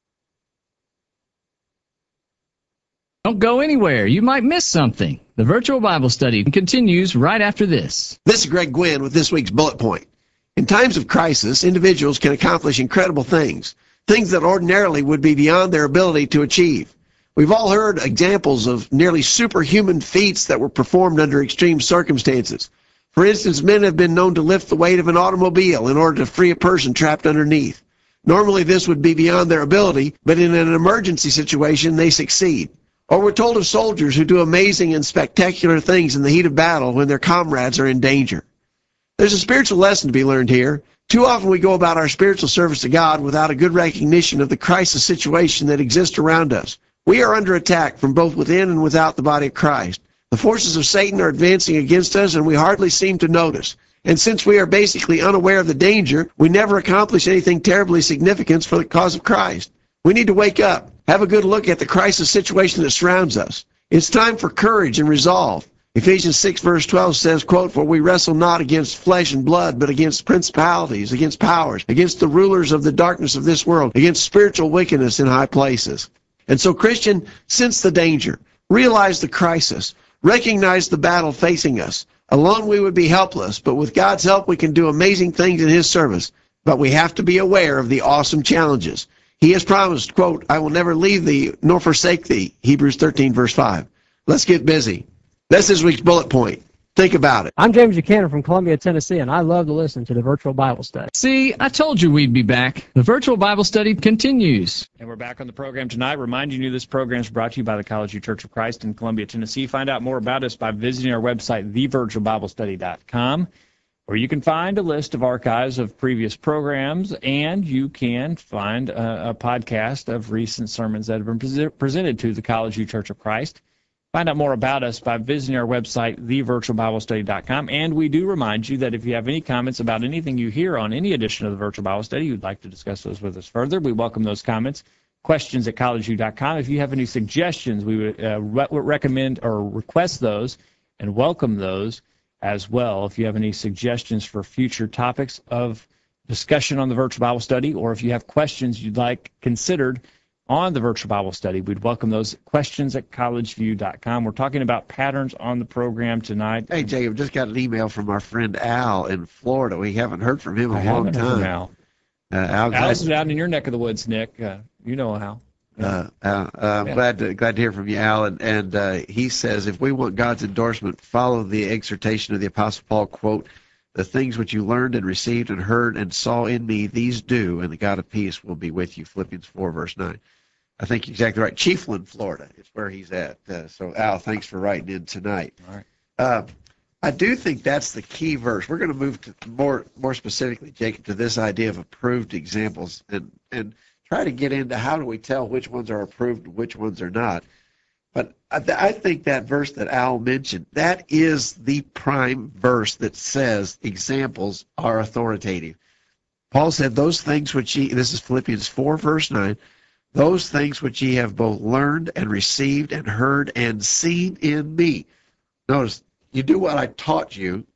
Don't go anywhere. You might miss something. The virtual Bible study continues right after this. This is Greg Gwynn with this week's bullet point. In times of crisis, individuals can accomplish incredible things, things that ordinarily would be beyond their ability to achieve. We've all heard examples of nearly superhuman feats that were performed under extreme circumstances. For instance, men have been known to lift the weight of an automobile in order to free a person trapped underneath. Normally, this would be beyond their ability, but in an emergency situation, they succeed. Or we're told of soldiers who do amazing and spectacular things in the heat of battle when their comrades are in danger. There's a spiritual lesson to be learned here. Too often we go about our spiritual service to God without a good recognition of the crisis situation that exists around us. We are under attack from both within and without the body of Christ. The forces of Satan are advancing against us, and we hardly seem to notice. And since we are basically unaware of the danger, we never accomplish anything terribly significant for the cause of Christ. We need to wake up. have a good look at the crisis situation that surrounds us. It's time for courage and resolve. Ephesians six verse twelve says, quote, "For we wrestle not against flesh and blood, but against principalities, against powers, against the rulers of the darkness of this world, against spiritual wickedness in high places." And so, Christian, sense the danger, realize the crisis, recognize the battle facing us. Alone we would be helpless, but with God's help we can do amazing things in His service. But we have to be aware of the awesome challenges. He has promised, quote, "I will never leave thee nor forsake thee," Hebrews thirteen verse five. Let's get busy. That's this week's bullet point. Think about it. I'm James Buchanan from Columbia, Tennessee, and I love to listen to the Virtual Bible Study. See, I told you we'd be back. The Virtual Bible Study continues. And we're back on the program tonight, reminding you this program is brought to you by the College View Church of Christ in Columbia, Tennessee. Find out more about us by visiting our website, the virtual bible study dot com, where you can find a list of archives of previous programs, and you can find a, a podcast of recent sermons that have been pre- presented to the College View Church of Christ. Find out more about us by visiting our website, the virtual bible study dot com. And we do remind you that if you have any comments about anything you hear on any edition of the Virtual Bible Study, you'd like to discuss those with us further, we welcome those comments. Questions at college view dot com. If you have any suggestions, we would uh, re- recommend or request those and welcome those as well. If you have any suggestions for future topics of discussion on the Virtual Bible Study, or if you have questions you'd like considered on the Virtual Bible Study, we'd welcome those questions at college view dot com. We're talking about patterns on the program tonight. Hey, Jacob, just got an email from our friend Al in Florida. We haven't heard from him in I a long haven't heard time. from Al. Uh, Al, Al's glad, down in your neck of the woods, Nick. Uh, you know Al. uh, uh, uh, I'm Yeah. glad to glad to hear from you, Al. And, and uh, he says, if we want God's endorsement, follow the exhortation of the Apostle Paul, quote, "The things which you learned and received and heard and saw in me, these do, and the God of peace will be with you." Philippians four, verse nine. I think you're exactly right. Chiefland, Florida is where he's at. Uh, so, Al, thanks for writing in tonight. All right. Uh, I do think that's the key verse. We're going to move to more more specifically, Jacob, to this idea of approved examples and, and try to get into how do we tell which ones are approved and which ones are not. But I, I think that verse that Al mentioned, that is the prime verse that says examples are authoritative. Paul said, those things which ye, this is Philippians four, verse nine, "Those things which ye have both learned and received and heard and seen in me." Notice, you do what I taught you,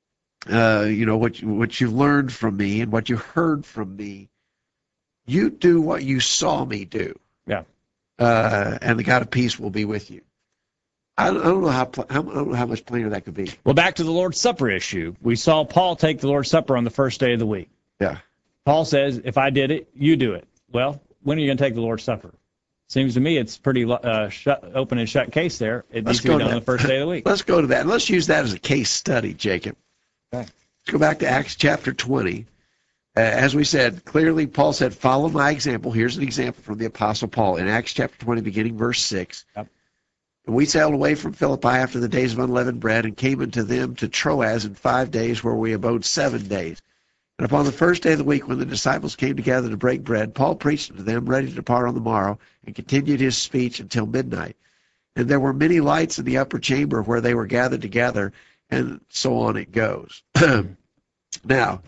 uh, you know, what you, what you learned from me and what you heard from me. You do what you saw me do. Yeah. Uh, and the God of peace will be with you. I don't, I don't know how, pl- how I don't know how much plainer that could be. Well, back to the Lord's Supper issue. We saw Paul take the Lord's Supper on the first day of the week. Yeah. Paul says, if I did it, you do it. Well, when are you going to take the Lord's Supper? Seems to me it's pretty uh, shut, open and shut case there. It Let's needs to go be to done on that. the first day of the week. Let's go to that. And let's use that as a case study, Jacob. Okay. Let's go back to Acts chapter twenty. Uh, as we said, clearly Paul said, "Follow my example." Here's an example from the Apostle Paul in Acts chapter twenty, beginning verse six. Yep. "And we sailed away from Philippi after the days of unleavened bread, and came unto them to Troas in five days, where we abode seven days. And upon the first day of the week, when the disciples came together to break bread, Paul preached unto them, ready to depart on the morrow, and continued his speech until midnight. And there were many lights in the upper chamber where they were gathered together," and so on it goes. Now,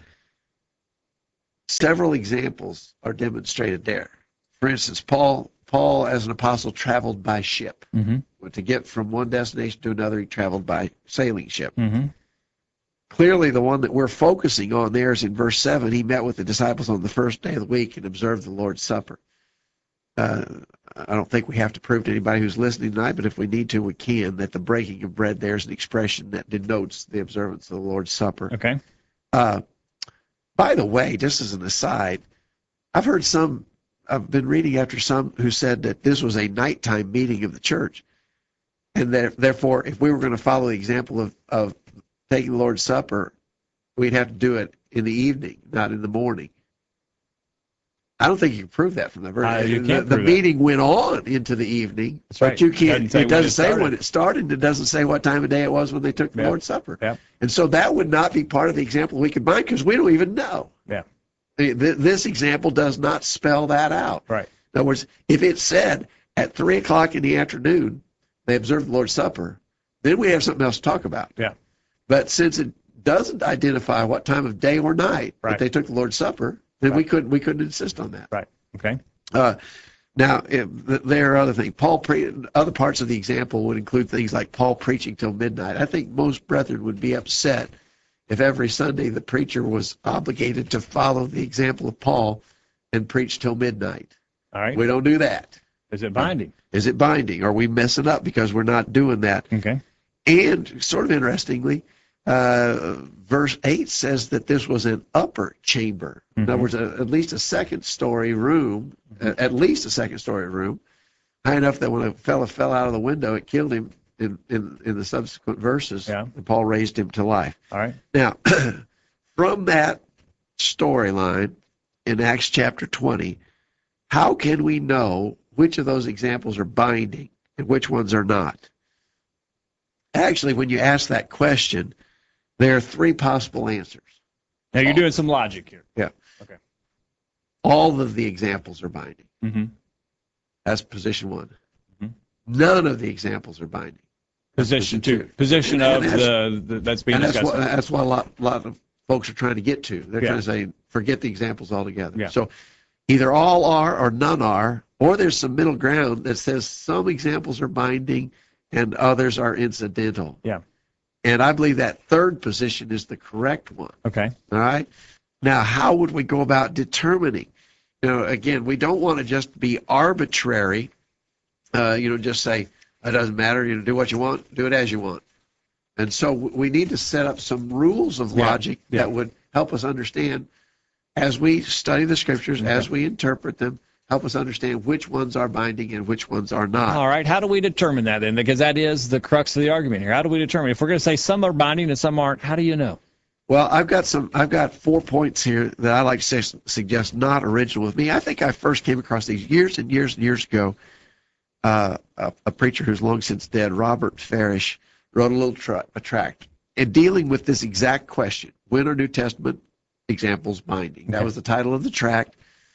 several examples are demonstrated there. For instance, Paul, Paul as an apostle, traveled by ship. Mm-hmm. To get from one destination to another, he traveled by sailing ship. Mm-hmm. Clearly, the one that we're focusing on there is in verse seven. He met with the disciples on the first day of the week and observed the Lord's Supper. Uh, I don't think we have to prove to anybody who's listening tonight, but if we need to, we can, that the breaking of bread there is an expression that denotes the observance of the Lord's Supper. Okay. Uh, by the way, just as an aside, I've heard some, I've been reading after some who said that this was a nighttime meeting of the church. And that, therefore, if we were going to follow the example of, of taking the Lord's Supper, we'd have to do it in the evening, not in the morning. I don't think you can prove that from the verse. Uh, you the can't the prove that. meeting went on into the evening, That's but right. you can't. Doesn't say It doesn't when it say started. when it started, and it doesn't say what time of day it was when they took the Yep. Lord's Supper. Yep. And so that would not be part of the example we could find because we don't even know. Yeah. The- the- This example does not spell that out. Right. In other words, if it said at three o'clock in the afternoon they observed the Lord's Supper, then we have something else to talk about. Yeah. But since it doesn't identify what time of day or night Right. that they took the Lord's Supper, then we Right. couldn't we couldn't insist on that. Right. Okay. Uh, Now, if, there are other things. Paul pre- other parts of the example would include things like Paul preaching till midnight. I think most brethren would be upset if every Sunday the preacher was obligated to follow the example of Paul and preach till midnight. All right. We don't do that. Is it binding? Is it binding? Are we messing up because we're not doing that? Okay. And sort of interestingly, uh, verse eight says that this was an upper chamber. Mm-hmm. In other words, a, at least a second story room, mm-hmm. at least a second story room, high enough that when a fellow fell out of the window, it killed him in, in, in the subsequent verses. Yeah. And Paul raised him to life. All right. Now, from that storyline in Acts chapter twenty, how can we know which of those examples are binding and which ones are not? Actually, when you ask that question, there are three possible answers. Now you're doing some logic here. Yeah. Okay. All of the examples are binding. Mm-hmm. That's position one. Mm-hmm. None of the examples are binding. Position two. two. Position and, of and the, the that's being and discussed. That's what, that's what a lot, lot of folks are trying to get to. They're yeah. trying to say, forget the examples altogether. Yeah. So either all are or none are, or there's some middle ground that says some examples are binding and others are incidental. Yeah. And I believe that third position is the correct one. Okay. All right. Now, how would we go about determining? You know, again, we don't want to just be arbitrary. Uh, you know, just say it doesn't matter. You know, do what you want, do it as you want. And so we need to set up some rules of logic yeah. Yeah. that would help us understand as we study the scriptures, okay. as we interpret them, help us understand which ones are binding and which ones are not. All right. How do we determine that then? Because that is the crux of the argument here. How do we determine? If we're going to say some are binding and some aren't, how do you know? Well, I've got some. I've got four points here that I like to suggest not original with me. I think I first came across these years and years and years ago. Uh, a, a preacher who's long since dead, Robert Farish, wrote a little tra- a tract in dealing with this exact question: when are New Testament examples binding? Okay. That was the title of the tract.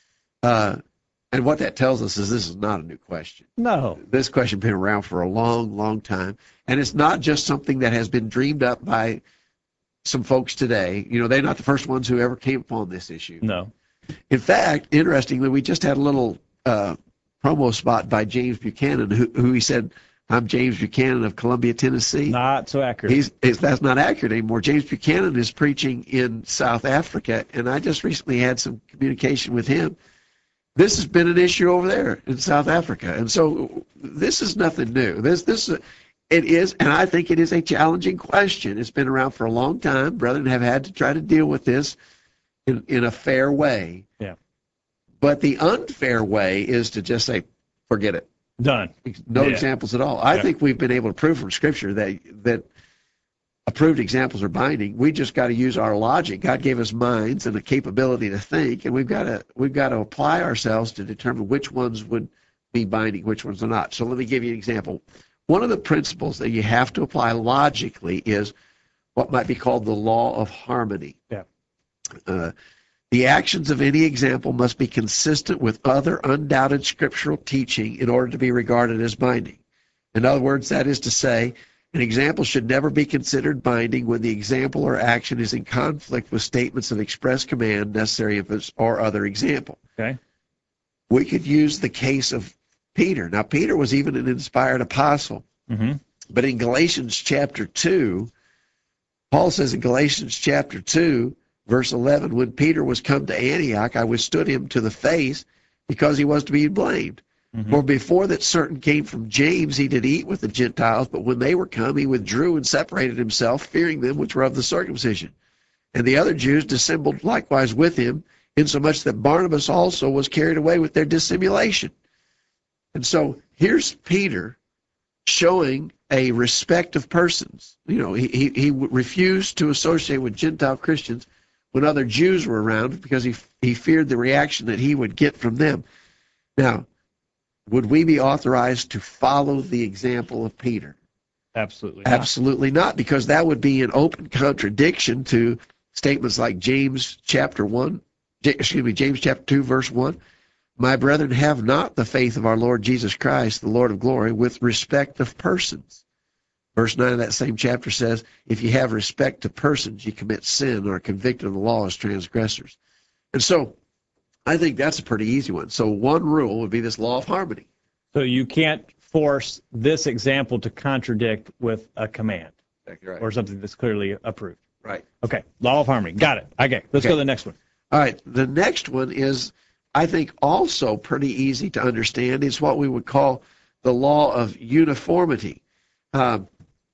Uh, and what that tells us is this is not a new question. No. This question has been around for a long, long time, and it's not just something that has been dreamed up by some folks today. You know, they're not the first ones who ever came upon this issue. No. In fact, interestingly, we just had a little uh, promo spot by James Buchanan, who, who he said, I'm James Buchanan of Columbia, Tennessee. Not so accurate. He's, he's, that's not accurate anymore. James Buchanan is preaching in South Africa, and I just recently had some communication with him. This has been an issue over there in South Africa, and so this is nothing new. This, this, it is, and I think it is a challenging question. It's been around for a long time. Brethren have had to try to deal with this in, in a fair way. Yeah. But the unfair way is to just say, forget it. Done. No yeah. examples at all. I yeah. think we've been able to prove from Scripture that that approved examples are binding. We just got to use our logic. God gave us minds and a capability to think, and we've got to we've got to apply ourselves to determine which ones would be binding, which ones are not. So let me give you an example. One of the principles that you have to apply logically is what might be called the law of harmony. Yeah. Uh, the actions of any example must be consistent with other undoubted scriptural teaching in order to be regarded as binding. In other words, that is to say, an example should never be considered binding when the example or action is in conflict with statements of express command, necessary emphasis, or other example. Okay. We could use the case of Peter. Now, Peter was even an inspired apostle. Mm-hmm. But in Galatians chapter two, Paul says in Galatians chapter two, verse eleven, when Peter was come to Antioch, I withstood him to the face because he was to be blamed. Mm-hmm. For before that certain came from James, he did eat with the Gentiles, but when they were come, he withdrew and separated himself, fearing them which were of the circumcision. And the other Jews dissembled likewise with him, insomuch that Barnabas also was carried away with their dissimulation. And so here's Peter showing a respect of persons. You know, he, he, he refused to associate with Gentile Christians when other Jews were around because he, he feared the reaction that he would get from them. Now, would we be authorized to follow the example of Peter? Absolutely not. Absolutely not, because that would be an open contradiction to statements like James chapter one, excuse me, James chapter two, verse one. My brethren, have not the faith of our Lord Jesus Christ, the Lord of glory, with respect of persons. Verse nine of that same chapter says, if you have respect to persons, you commit sin or are convicted of the law as transgressors. And so I think that's a pretty easy one. So one rule would be this law of harmony. So you can't force this example to contradict with a command Exactly right. or something that's clearly approved. Right. Okay, law of harmony. Got it. Okay, let's Okay. go to the next one. All right. The next one is, I think, also pretty easy to understand. It's what we would call the law of uniformity. Um,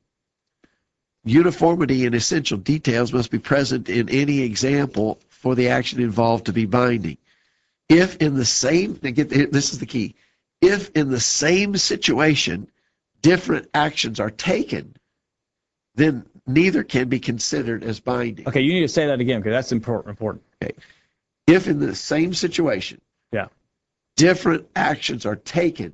uniformity in essential details must be present in any example for the action involved to be binding. If in the same, get this is the key, if in the same situation different actions are taken, then neither can be considered as binding. Okay, you need to say that again because that's important. Important. Okay. If in the same situation, Yeah. different actions are taken,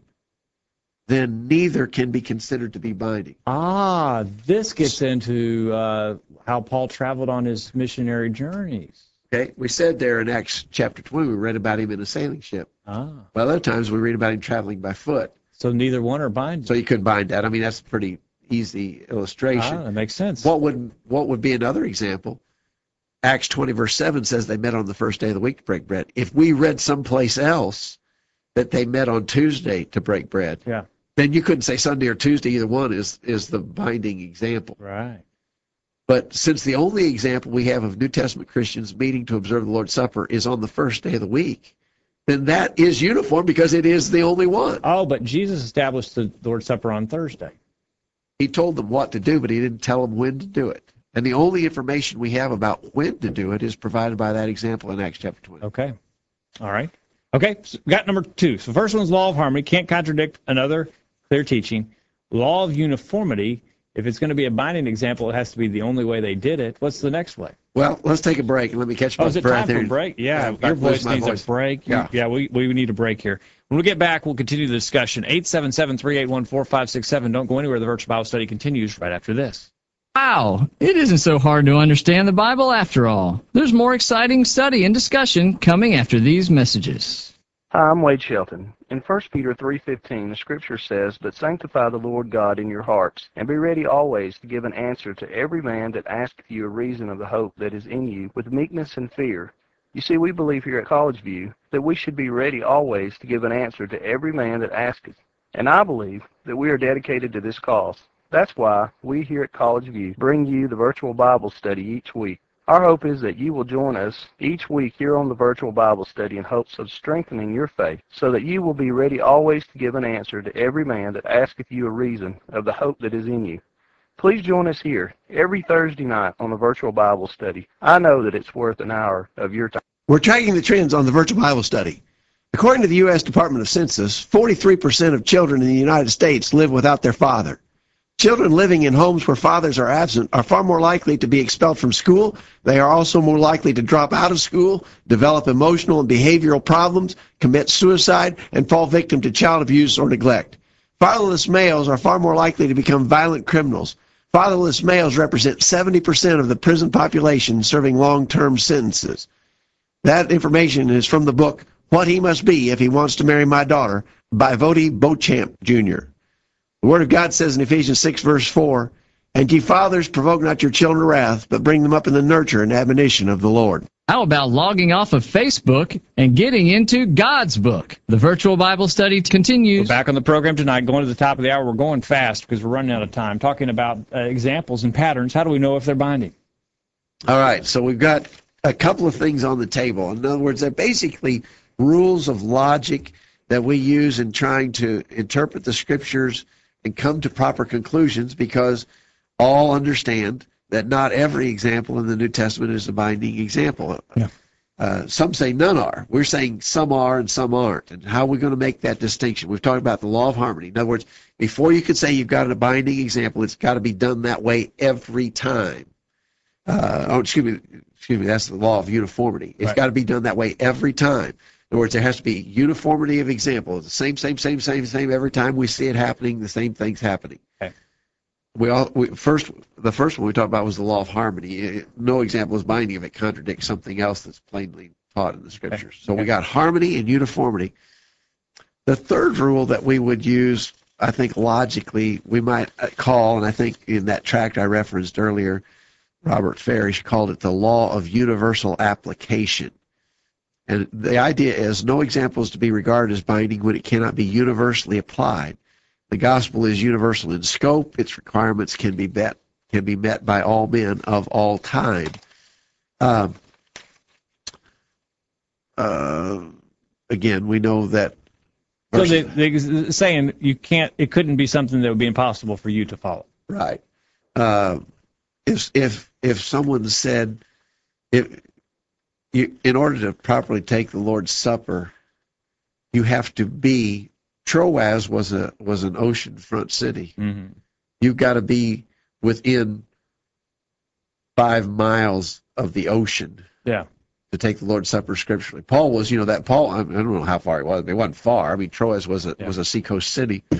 then neither can be considered to be binding. Ah, this gets into uh, how Paul traveled on his missionary journeys. Okay, we said there in Acts chapter twenty, we read about him in a sailing ship. Ah, Well, other times we read about him traveling by foot. so neither one are binding. So you could bind that. I mean, that's a pretty easy illustration. Ah, that makes sense. What would what would be another example? Acts twenty verse seven says they met on the first day of the week to break bread. If we read someplace else that they met on Tuesday to break bread, Yeah. then you couldn't say Sunday or Tuesday. Either one is is the binding example. Right. But since the only example we have of New Testament Christians meeting to observe the Lord's Supper is on the first day of the week, then that is uniform because it is the only one. Oh, but Jesus established the Lord's Supper on Thursday. He told them what to do, but he didn't tell them when to do it. And the only information we have about when to do it is provided by that example in Acts chapter twenty. Okay. All right. Okay, so we got number two. So first one's law of harmony. Can't contradict another clear teaching. Law of uniformity. If it's going to be a binding example, it has to be the only way they did it. What's the next way? Well, let's take a break and let me catch Oh, my is it breath time for here. a break? Yeah, Yeah, your about to lose voice my needs voice. a break. Yeah. Yeah, we, we need a break here. When we get back, we'll continue the discussion. eight seven seven, three eight one, four five six seven. Don't go anywhere. The Virtual Bible Study continues right after this. Wow, it isn't so hard to understand the Bible after all. There's more exciting study and discussion coming after these messages. Hi, I'm Wade Shelton. In First Peter three fifteen, the scripture says, "But sanctify the Lord God in your hearts, and be ready always to give an answer to every man that asketh you a reason of the hope that is in you, with meekness and fear." You see, we believe here at College View that we should be ready always to give an answer to every man that asketh. And I believe that we are dedicated to this cause. That's why we here at College View bring you the virtual Bible study each week. Our hope is that you will join us each week here on the virtual Bible study in hopes of strengthening your faith, so that you will be ready always to give an answer to every man that asketh you a reason of the hope that is in you. Please join us here every Thursday night on the virtual Bible study. I know that it's worth an hour of your time. We're tracking the trends on the virtual Bible study. According to the U S Department of Census, forty-three percent of children in the United States live without their father. Children living in homes where fathers are absent are far more likely to be expelled from school. They are also more likely to drop out of school, develop emotional and behavioral problems, commit suicide, and fall victim to child abuse or neglect. Fatherless males are far more likely to become violent criminals. Fatherless males represent seventy percent of the prison population serving long-term sentences. That information is from the book, What He Must Be If He Wants to Marry My Daughter, by Vody Beauchamp, Junior The Word of God says in Ephesians six, verse four, "And ye fathers, provoke not your children to wrath, but bring them up in the nurture and admonition of the Lord." How about logging off of Facebook and getting into God's book? The virtual Bible study continues. We're back on the program tonight, going to the top of the hour. We're going fast because we're running out of time, talking about uh, examples and patterns. How do we know if they're binding? All right, so we've got a couple of things on the table. In other words, they're basically rules of logic that we use in trying to interpret the scriptures and come to proper conclusions, because all understand that not every example in the New Testament is a binding example. Yeah. Uh, some say none are. We're saying some are and some aren't. And how are we going to make that distinction? We've talked about the law of harmony. In other words, before you can say you've got a binding example, it's got to be done that way every time. Uh, oh, excuse me, excuse me, that's the law of uniformity. It's Right. got to be done that way every time. In other words, there has to be uniformity of example. It's the same, same, same, same, same. Every time we see it happening, the same thing's happening. Okay. We all we, first the first one we talked about was the law of harmony. It- no example is binding if it contradicts something else that's plainly taught in the scriptures. So we got harmony and uniformity. The third rule that we would use, I think logically, we might call, and I think in that tract I referenced earlier, Robert Farish called it the law of universal application. And the idea is no example is to be regarded as binding when it cannot be universally applied. The gospel is universal in scope. Its requirements can be met, can be met by all men of all time. Uh, uh, again, we know that. So they, they're saying you can't. It couldn't be something that would be impossible for you to follow. Right. Uh, if if if someone said, if you, in order to properly take the Lord's Supper, you have to be. Troas was a was an oceanfront city. Mm-hmm. You've got to be within five miles of the ocean. Yeah. To take the Lord's Supper scripturally. Paul was, you know, that Paul. I don't know how far he was. It wasn't far. I mean, Troas was a yeah. was a seacoast city. Yeah.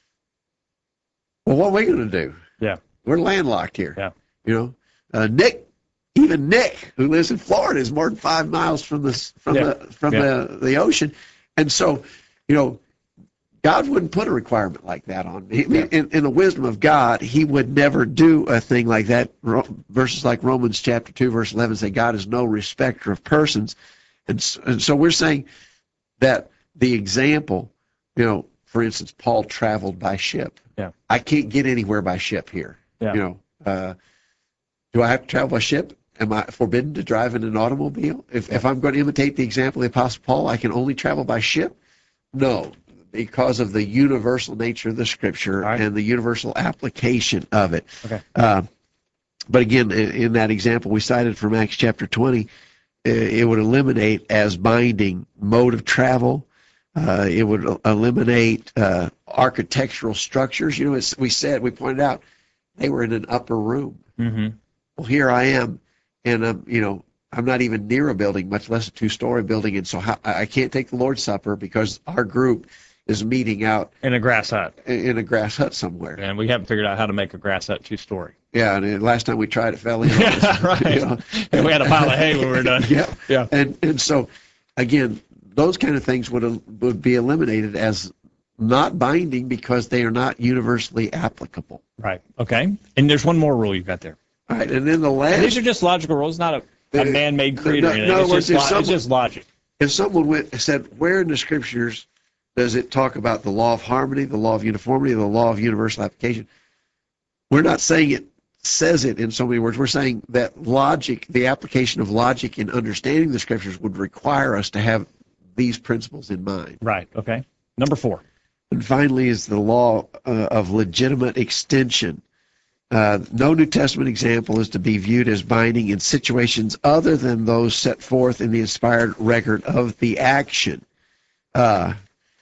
Well, what are we going to do? Yeah. We're landlocked here. Yeah. You know, uh, Nick, even Nick, who lives in Florida, is more than five miles from the from yeah. the from yeah. the the ocean, and so, you know, God wouldn't put a requirement like that on me. Yeah. In, in the wisdom of God, He would never do a thing like that. Verses like Romans chapter two, verse eleven say, God is no respecter of persons. And, and so we're saying that the example, you know, for instance, Paul traveled by ship. Yeah. I can't get anywhere by ship here. Yeah. You know, uh, do I have to travel by ship? Am I forbidden to drive in an automobile? If, yeah. if I'm going to imitate the example of the Apostle Paul, I can only travel by ship? No. Because of the universal nature of the Scripture right. and the universal application of it. Okay. Uh, but again, in, in that example we cited from Acts chapter twenty, it, it would eliminate as binding mode of travel. Uh, it would eliminate uh, architectural structures. You know, as we said, we pointed out, they were in an upper room. Mm-hmm. Well, here I am, and um, you know, I'm not even near a building, much less a two-story building, and so how, I can't take the Lord's Supper because our group is meeting out in a grass hut. In a grass hut somewhere. And we haven't figured out how to make a grass hut two-story. Yeah, and last time we tried it fell in. Yeah, right. You know. And we had a pile of hay when we were done. Yeah, yeah. And and so, again, those kind of things would would be eliminated as not binding because they are not universally applicable. Right. Okay. And there's one more rule you've got there. All right, and then the last. And these are just logical rules, not a, a man-made creed. No, no, it's, words, just lo- someone, it's just logic. If someone went said, where in the Scriptures does it talk about the law of harmony, the law of uniformity, the law of universal application? We're not saying it says it in so many words. We're saying that logic, the application of logic in understanding the Scriptures would require us to have these principles in mind. Right. Okay. Number four. And finally is the law uh, of legitimate extension. Uh, no New Testament example is to be viewed as binding in situations other than those set forth in the inspired record of the action. Uh,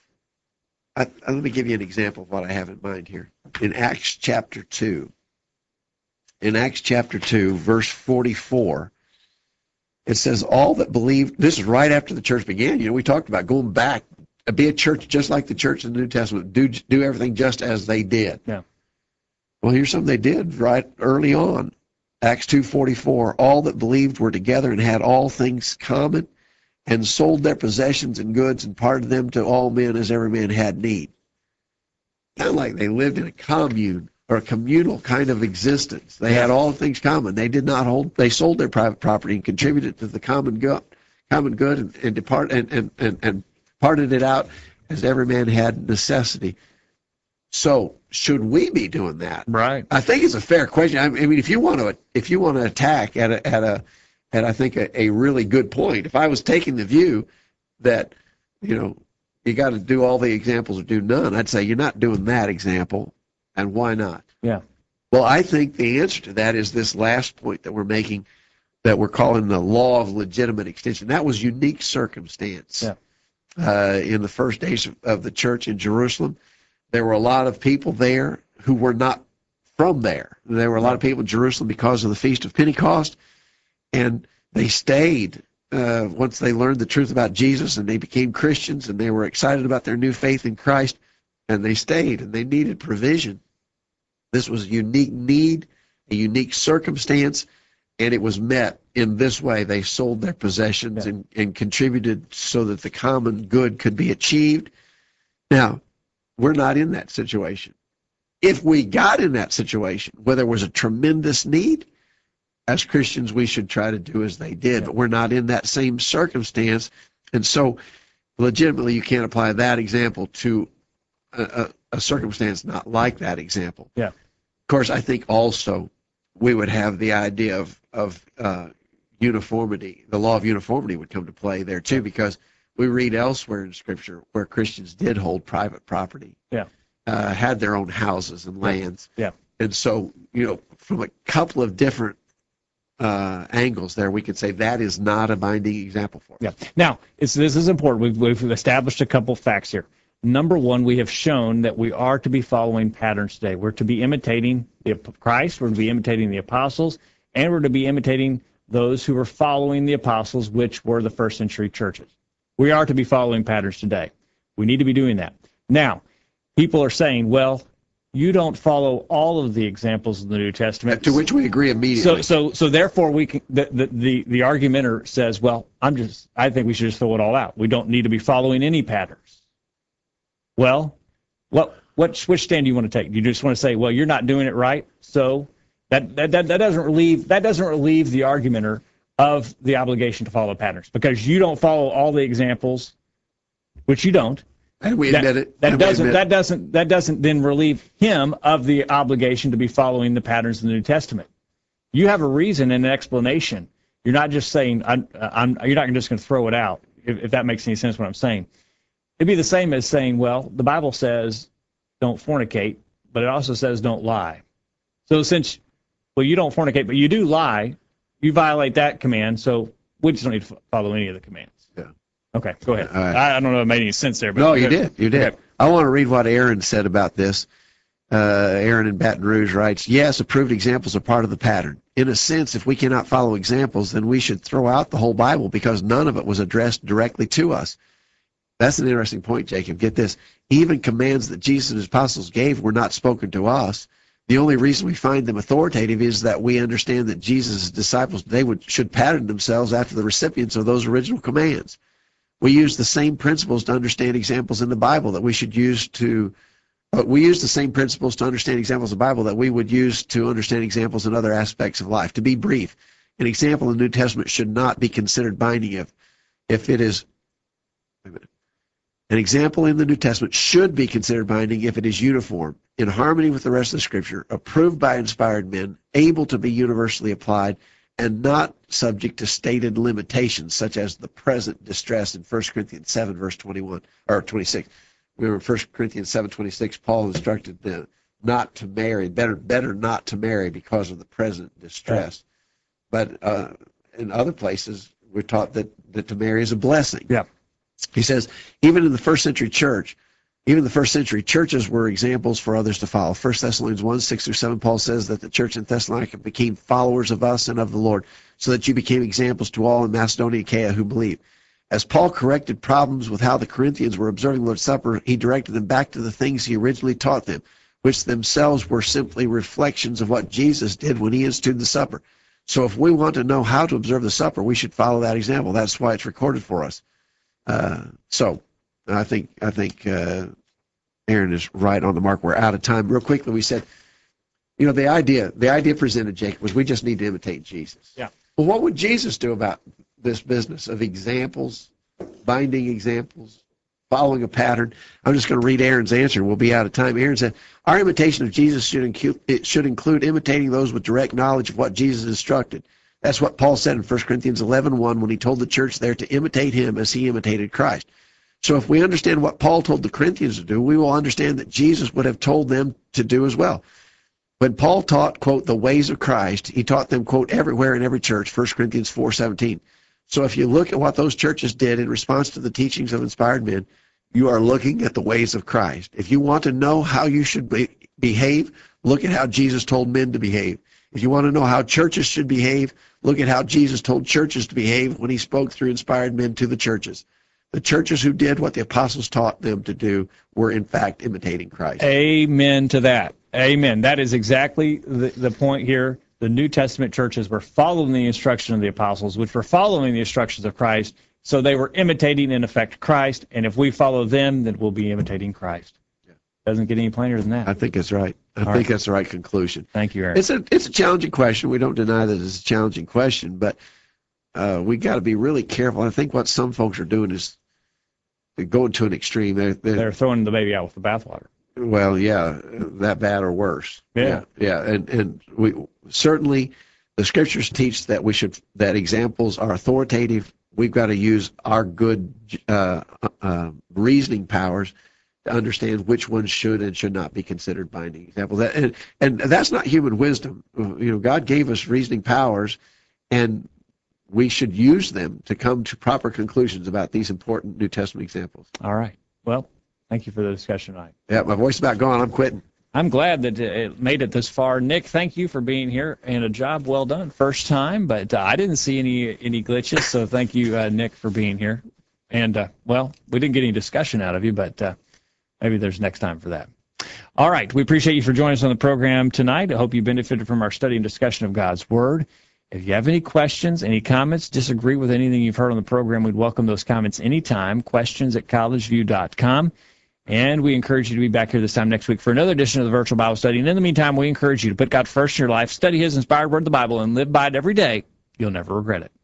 I, I, let me give you an example of what I have in mind here. In Acts chapter two, in Acts chapter two, verse forty-four, it says, all that believed, this is right after the church began. You know, we talked about going back, be a church just like the church in the New Testament, do, do everything just as they did. Yeah. Well, here's something they did right early on. Acts two forty-four, all that believed were together and had all things common, and sold their possessions and goods and parted them to all men as every man had need. Kind of like they lived in a commune or a communal kind of existence. They had all things common. They did not hold, they sold their private property and contributed to the common good, common good and, and, depart, and, and, and, and parted it out as every man had necessity. So should we be doing that? Right. I think it's a fair question. I mean, if you want to, if you want to attack at a, at a, at I think a, a really good point. If I was taking the view that, you know, you got to do all the examples or do none, I'd say you're not doing that example, and why not? Yeah. Well, I think the answer to that is this last point that we're making, that we're calling the law of legitimate extension. That was unique circumstance. Yeah. Uh, in the first days of, of the church in Jerusalem. There were a lot of people there who were not from there. There were a lot of people in Jerusalem because of the Feast of Pentecost, and they stayed uh, once they learned the truth about Jesus, and they became Christians, and they were excited about their new faith in Christ, and they stayed, and they needed provision. This was a unique need, a unique circumstance, and it was met in this way. They sold their possessions yeah. and, and contributed so that the common good could be achieved. Now, we're not in that situation. If we got in that situation where there was a tremendous need, as Christians, we should try to do as they did, but we're not in that same circumstance. And so, legitimately, you can't apply that example to a, a, a circumstance not like that example. Yeah. Of course, I think also we would have the idea of, of uh, uniformity. The law of uniformity would come to play there, too, because we read elsewhere in Scripture where Christians did hold private property, Yeah. uh, had their own houses and lands. Yeah. And so, you know, from a couple of different uh, angles there, we could say that is not a binding example for us. Yeah. Now, it's, this is important. We've, we've established a couple facts here. Number one, we have shown that we are to be following patterns today. We're to be imitating the Christ, we're to be imitating the apostles, and we're to be imitating those who were following the apostles, which were the first century churches. We are to be following patterns today. We need to be doing that. Now, people are saying, well, you don't follow all of the examples in the New Testament. To which we agree immediately. So, so, so therefore, we can, the, the, the, the argumenter says, well, I'm just, I think we should just throw it all out. We don't need to be following any patterns. Well, what, what, which stand do you want to take? Do you just want to say, well, you're not doing it right? So that, that, that, that doesn't relieve, that doesn't relieve the argumenter of the obligation to follow patterns, because you don't follow all the examples, which you don't. And we admit that, it. That and doesn't admit that doesn't that doesn't then relieve him of the obligation to be following the patterns in the New Testament. You have a reason and an explanation. You're not just saying I'm, I'm you're not just going to throw it out. If, if that makes any sense, what I'm saying, it'd be the same as saying, well, the Bible says don't fornicate, but it also says don't lie. So since well, you don't fornicate, but you do lie, you violate that command. So we just don't need to follow any of the commands. Yeah. Okay, go ahead. All right. I, I don't know if it made any sense there. But no, you did. You did. Okay. I want to read what Aaron said about this. Uh, Aaron in Baton Rouge writes, yes, approved examples are part of the pattern. In a sense, if we cannot follow examples, then we should throw out the whole Bible because none of it was addressed directly to us. That's an interesting point, Jacob. Get this. Even commands that Jesus and his apostles gave were not spoken to us. The only reason we find them authoritative is that we understand that Jesus' disciples, they would should pattern themselves after the recipients of those original commands. We use the same principles to understand examples in the Bible that we should use to, uh, we use the same principles to understand examples in the Bible that we would use to understand examples in other aspects of life. To be brief, an example in the New Testament should not be considered binding if, if it is, wait a minute. An example in the New Testament should be considered binding if it is uniform, in harmony with the rest of the Scripture, approved by inspired men, able to be universally applied, and not subject to stated limitations, such as the present distress in First Corinthians seven, verse twenty-one, or twenty-six. Remember in First Corinthians seven, twenty-six, Paul instructed them not to marry, better better not to marry because of the present distress. Yeah. But uh, in other places, we're taught that, that to marry is a blessing. Yeah. He says, even in the first century church, even the first century churches were examples for others to follow. First Thessalonians one, six through seven, Paul says that the church in Thessalonica became followers of us and of the Lord, so that you became examples to all in Macedonia and Achaia who believed. As Paul corrected problems with how the Corinthians were observing the Lord's Supper, he directed them back to the things he originally taught them, which themselves were simply reflections of what Jesus did when he instituted the supper. So if we want to know how to observe the supper, we should follow that example. That's why it's recorded for us. Uh, so I think I think uh, Aaron is right on the mark. We're out of time. Real quickly, we said, you know, the idea the idea presented, Jacob, was we just need to imitate Jesus. Yeah. Well, what would Jesus do about this business of examples, binding examples, following a pattern? I'm just going to read Aaron's answer. We'll be out of time. Aaron said, our imitation of Jesus should include, it should include imitating those with direct knowledge of what Jesus instructed. That's what Paul said in First Corinthians eleven one when he told the church there to imitate him as he imitated Christ. So if we understand what Paul told the Corinthians to do, we will understand that Jesus would have told them to do as well. When Paul taught, quote, the ways of Christ, he taught them, quote, everywhere in every church, First Corinthians four seventeen. So if you look at what those churches did in response to the teachings of inspired men, you are looking at the ways of Christ. If you want to know how you should be, behave, look at how Jesus told men to behave. If you want to know how churches should behave, look at how Jesus told churches to behave when he spoke through inspired men to the churches. The churches who did what the apostles taught them to do were, in fact, imitating Christ. Amen to that. Amen. That is exactly the, the point here. The New Testament churches were following the instruction of the apostles, which were following the instructions of Christ. So they were imitating, in effect, Christ. And if we follow them, then we'll be imitating Christ. Yeah. Doesn't get any plainer than that. I think that's right. I All think right. that's the right conclusion. Thank you, Eric. It's a, it's a challenging question. We don't deny that it's a challenging question, but uh, we got to be really careful. I think what some folks are doing is going to an extreme. They're, they're, They're throwing the baby out with the bathwater. well, yeah, that bad or worse. Yeah. yeah, yeah. And and we certainly the scriptures teach that we should that examples are authoritative. We've got to use our good uh, uh, reasoning powers to understand which ones should and should not be considered binding examples. That, and and that's not human wisdom. You know, God gave us reasoning powers, and we should use them to come to proper conclusions about these important New Testament examples. All right. Well, thank you for the discussion tonight. Yeah, my voice is about gone. I'm quitting. I'm glad that it made it this far. Nick, thank you for being here, and a job well done. First time, but uh, I didn't see any any glitches, so thank you, uh, Nick, for being here. And, uh, well, we didn't get any discussion out of you, but uh, maybe there's next time for that. All right, we appreciate you for joining us on the program tonight. I hope you benefited from our study and discussion of God's Word. If you have any questions, any comments, disagree with anything you've heard on the program, we'd welcome those comments anytime. Questions at college view dot com. And we encourage you to be back here this time next week for another edition of the Virtual Bible Study. And in the meantime, we encourage you to put God first in your life, study His inspired word, the Bible, and live by it every day. You'll never regret it.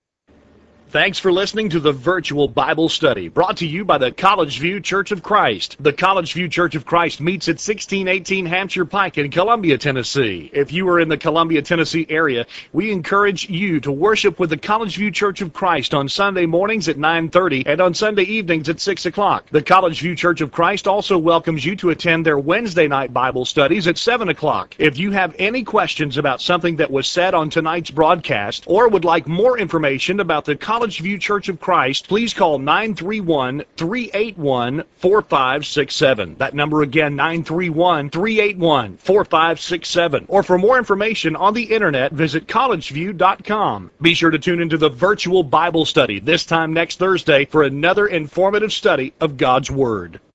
Thanks for listening to the Virtual Bible Study, brought to you by the College View Church of Christ. The College View Church of Christ meets at sixteen eighteen Hampshire Pike in Columbia, Tennessee. If you are in the Columbia, Tennessee area, we encourage you to worship with the College View Church of Christ on Sunday mornings at nine thirty and on Sunday evenings at six o'clock. The College View Church of Christ also welcomes you to attend their Wednesday night Bible studies at seven o'clock. If you have any questions about something that was said on tonight's broadcast or would like more information about the College College View Church of Christ, please call nine three one, three eight one, four five six seven. That number again, nine three one, three eight one, four five six seven. Or for more information on the internet, visit college view dot com. Be sure to tune into the Virtual Bible Study this time next Thursday for another informative study of God's Word.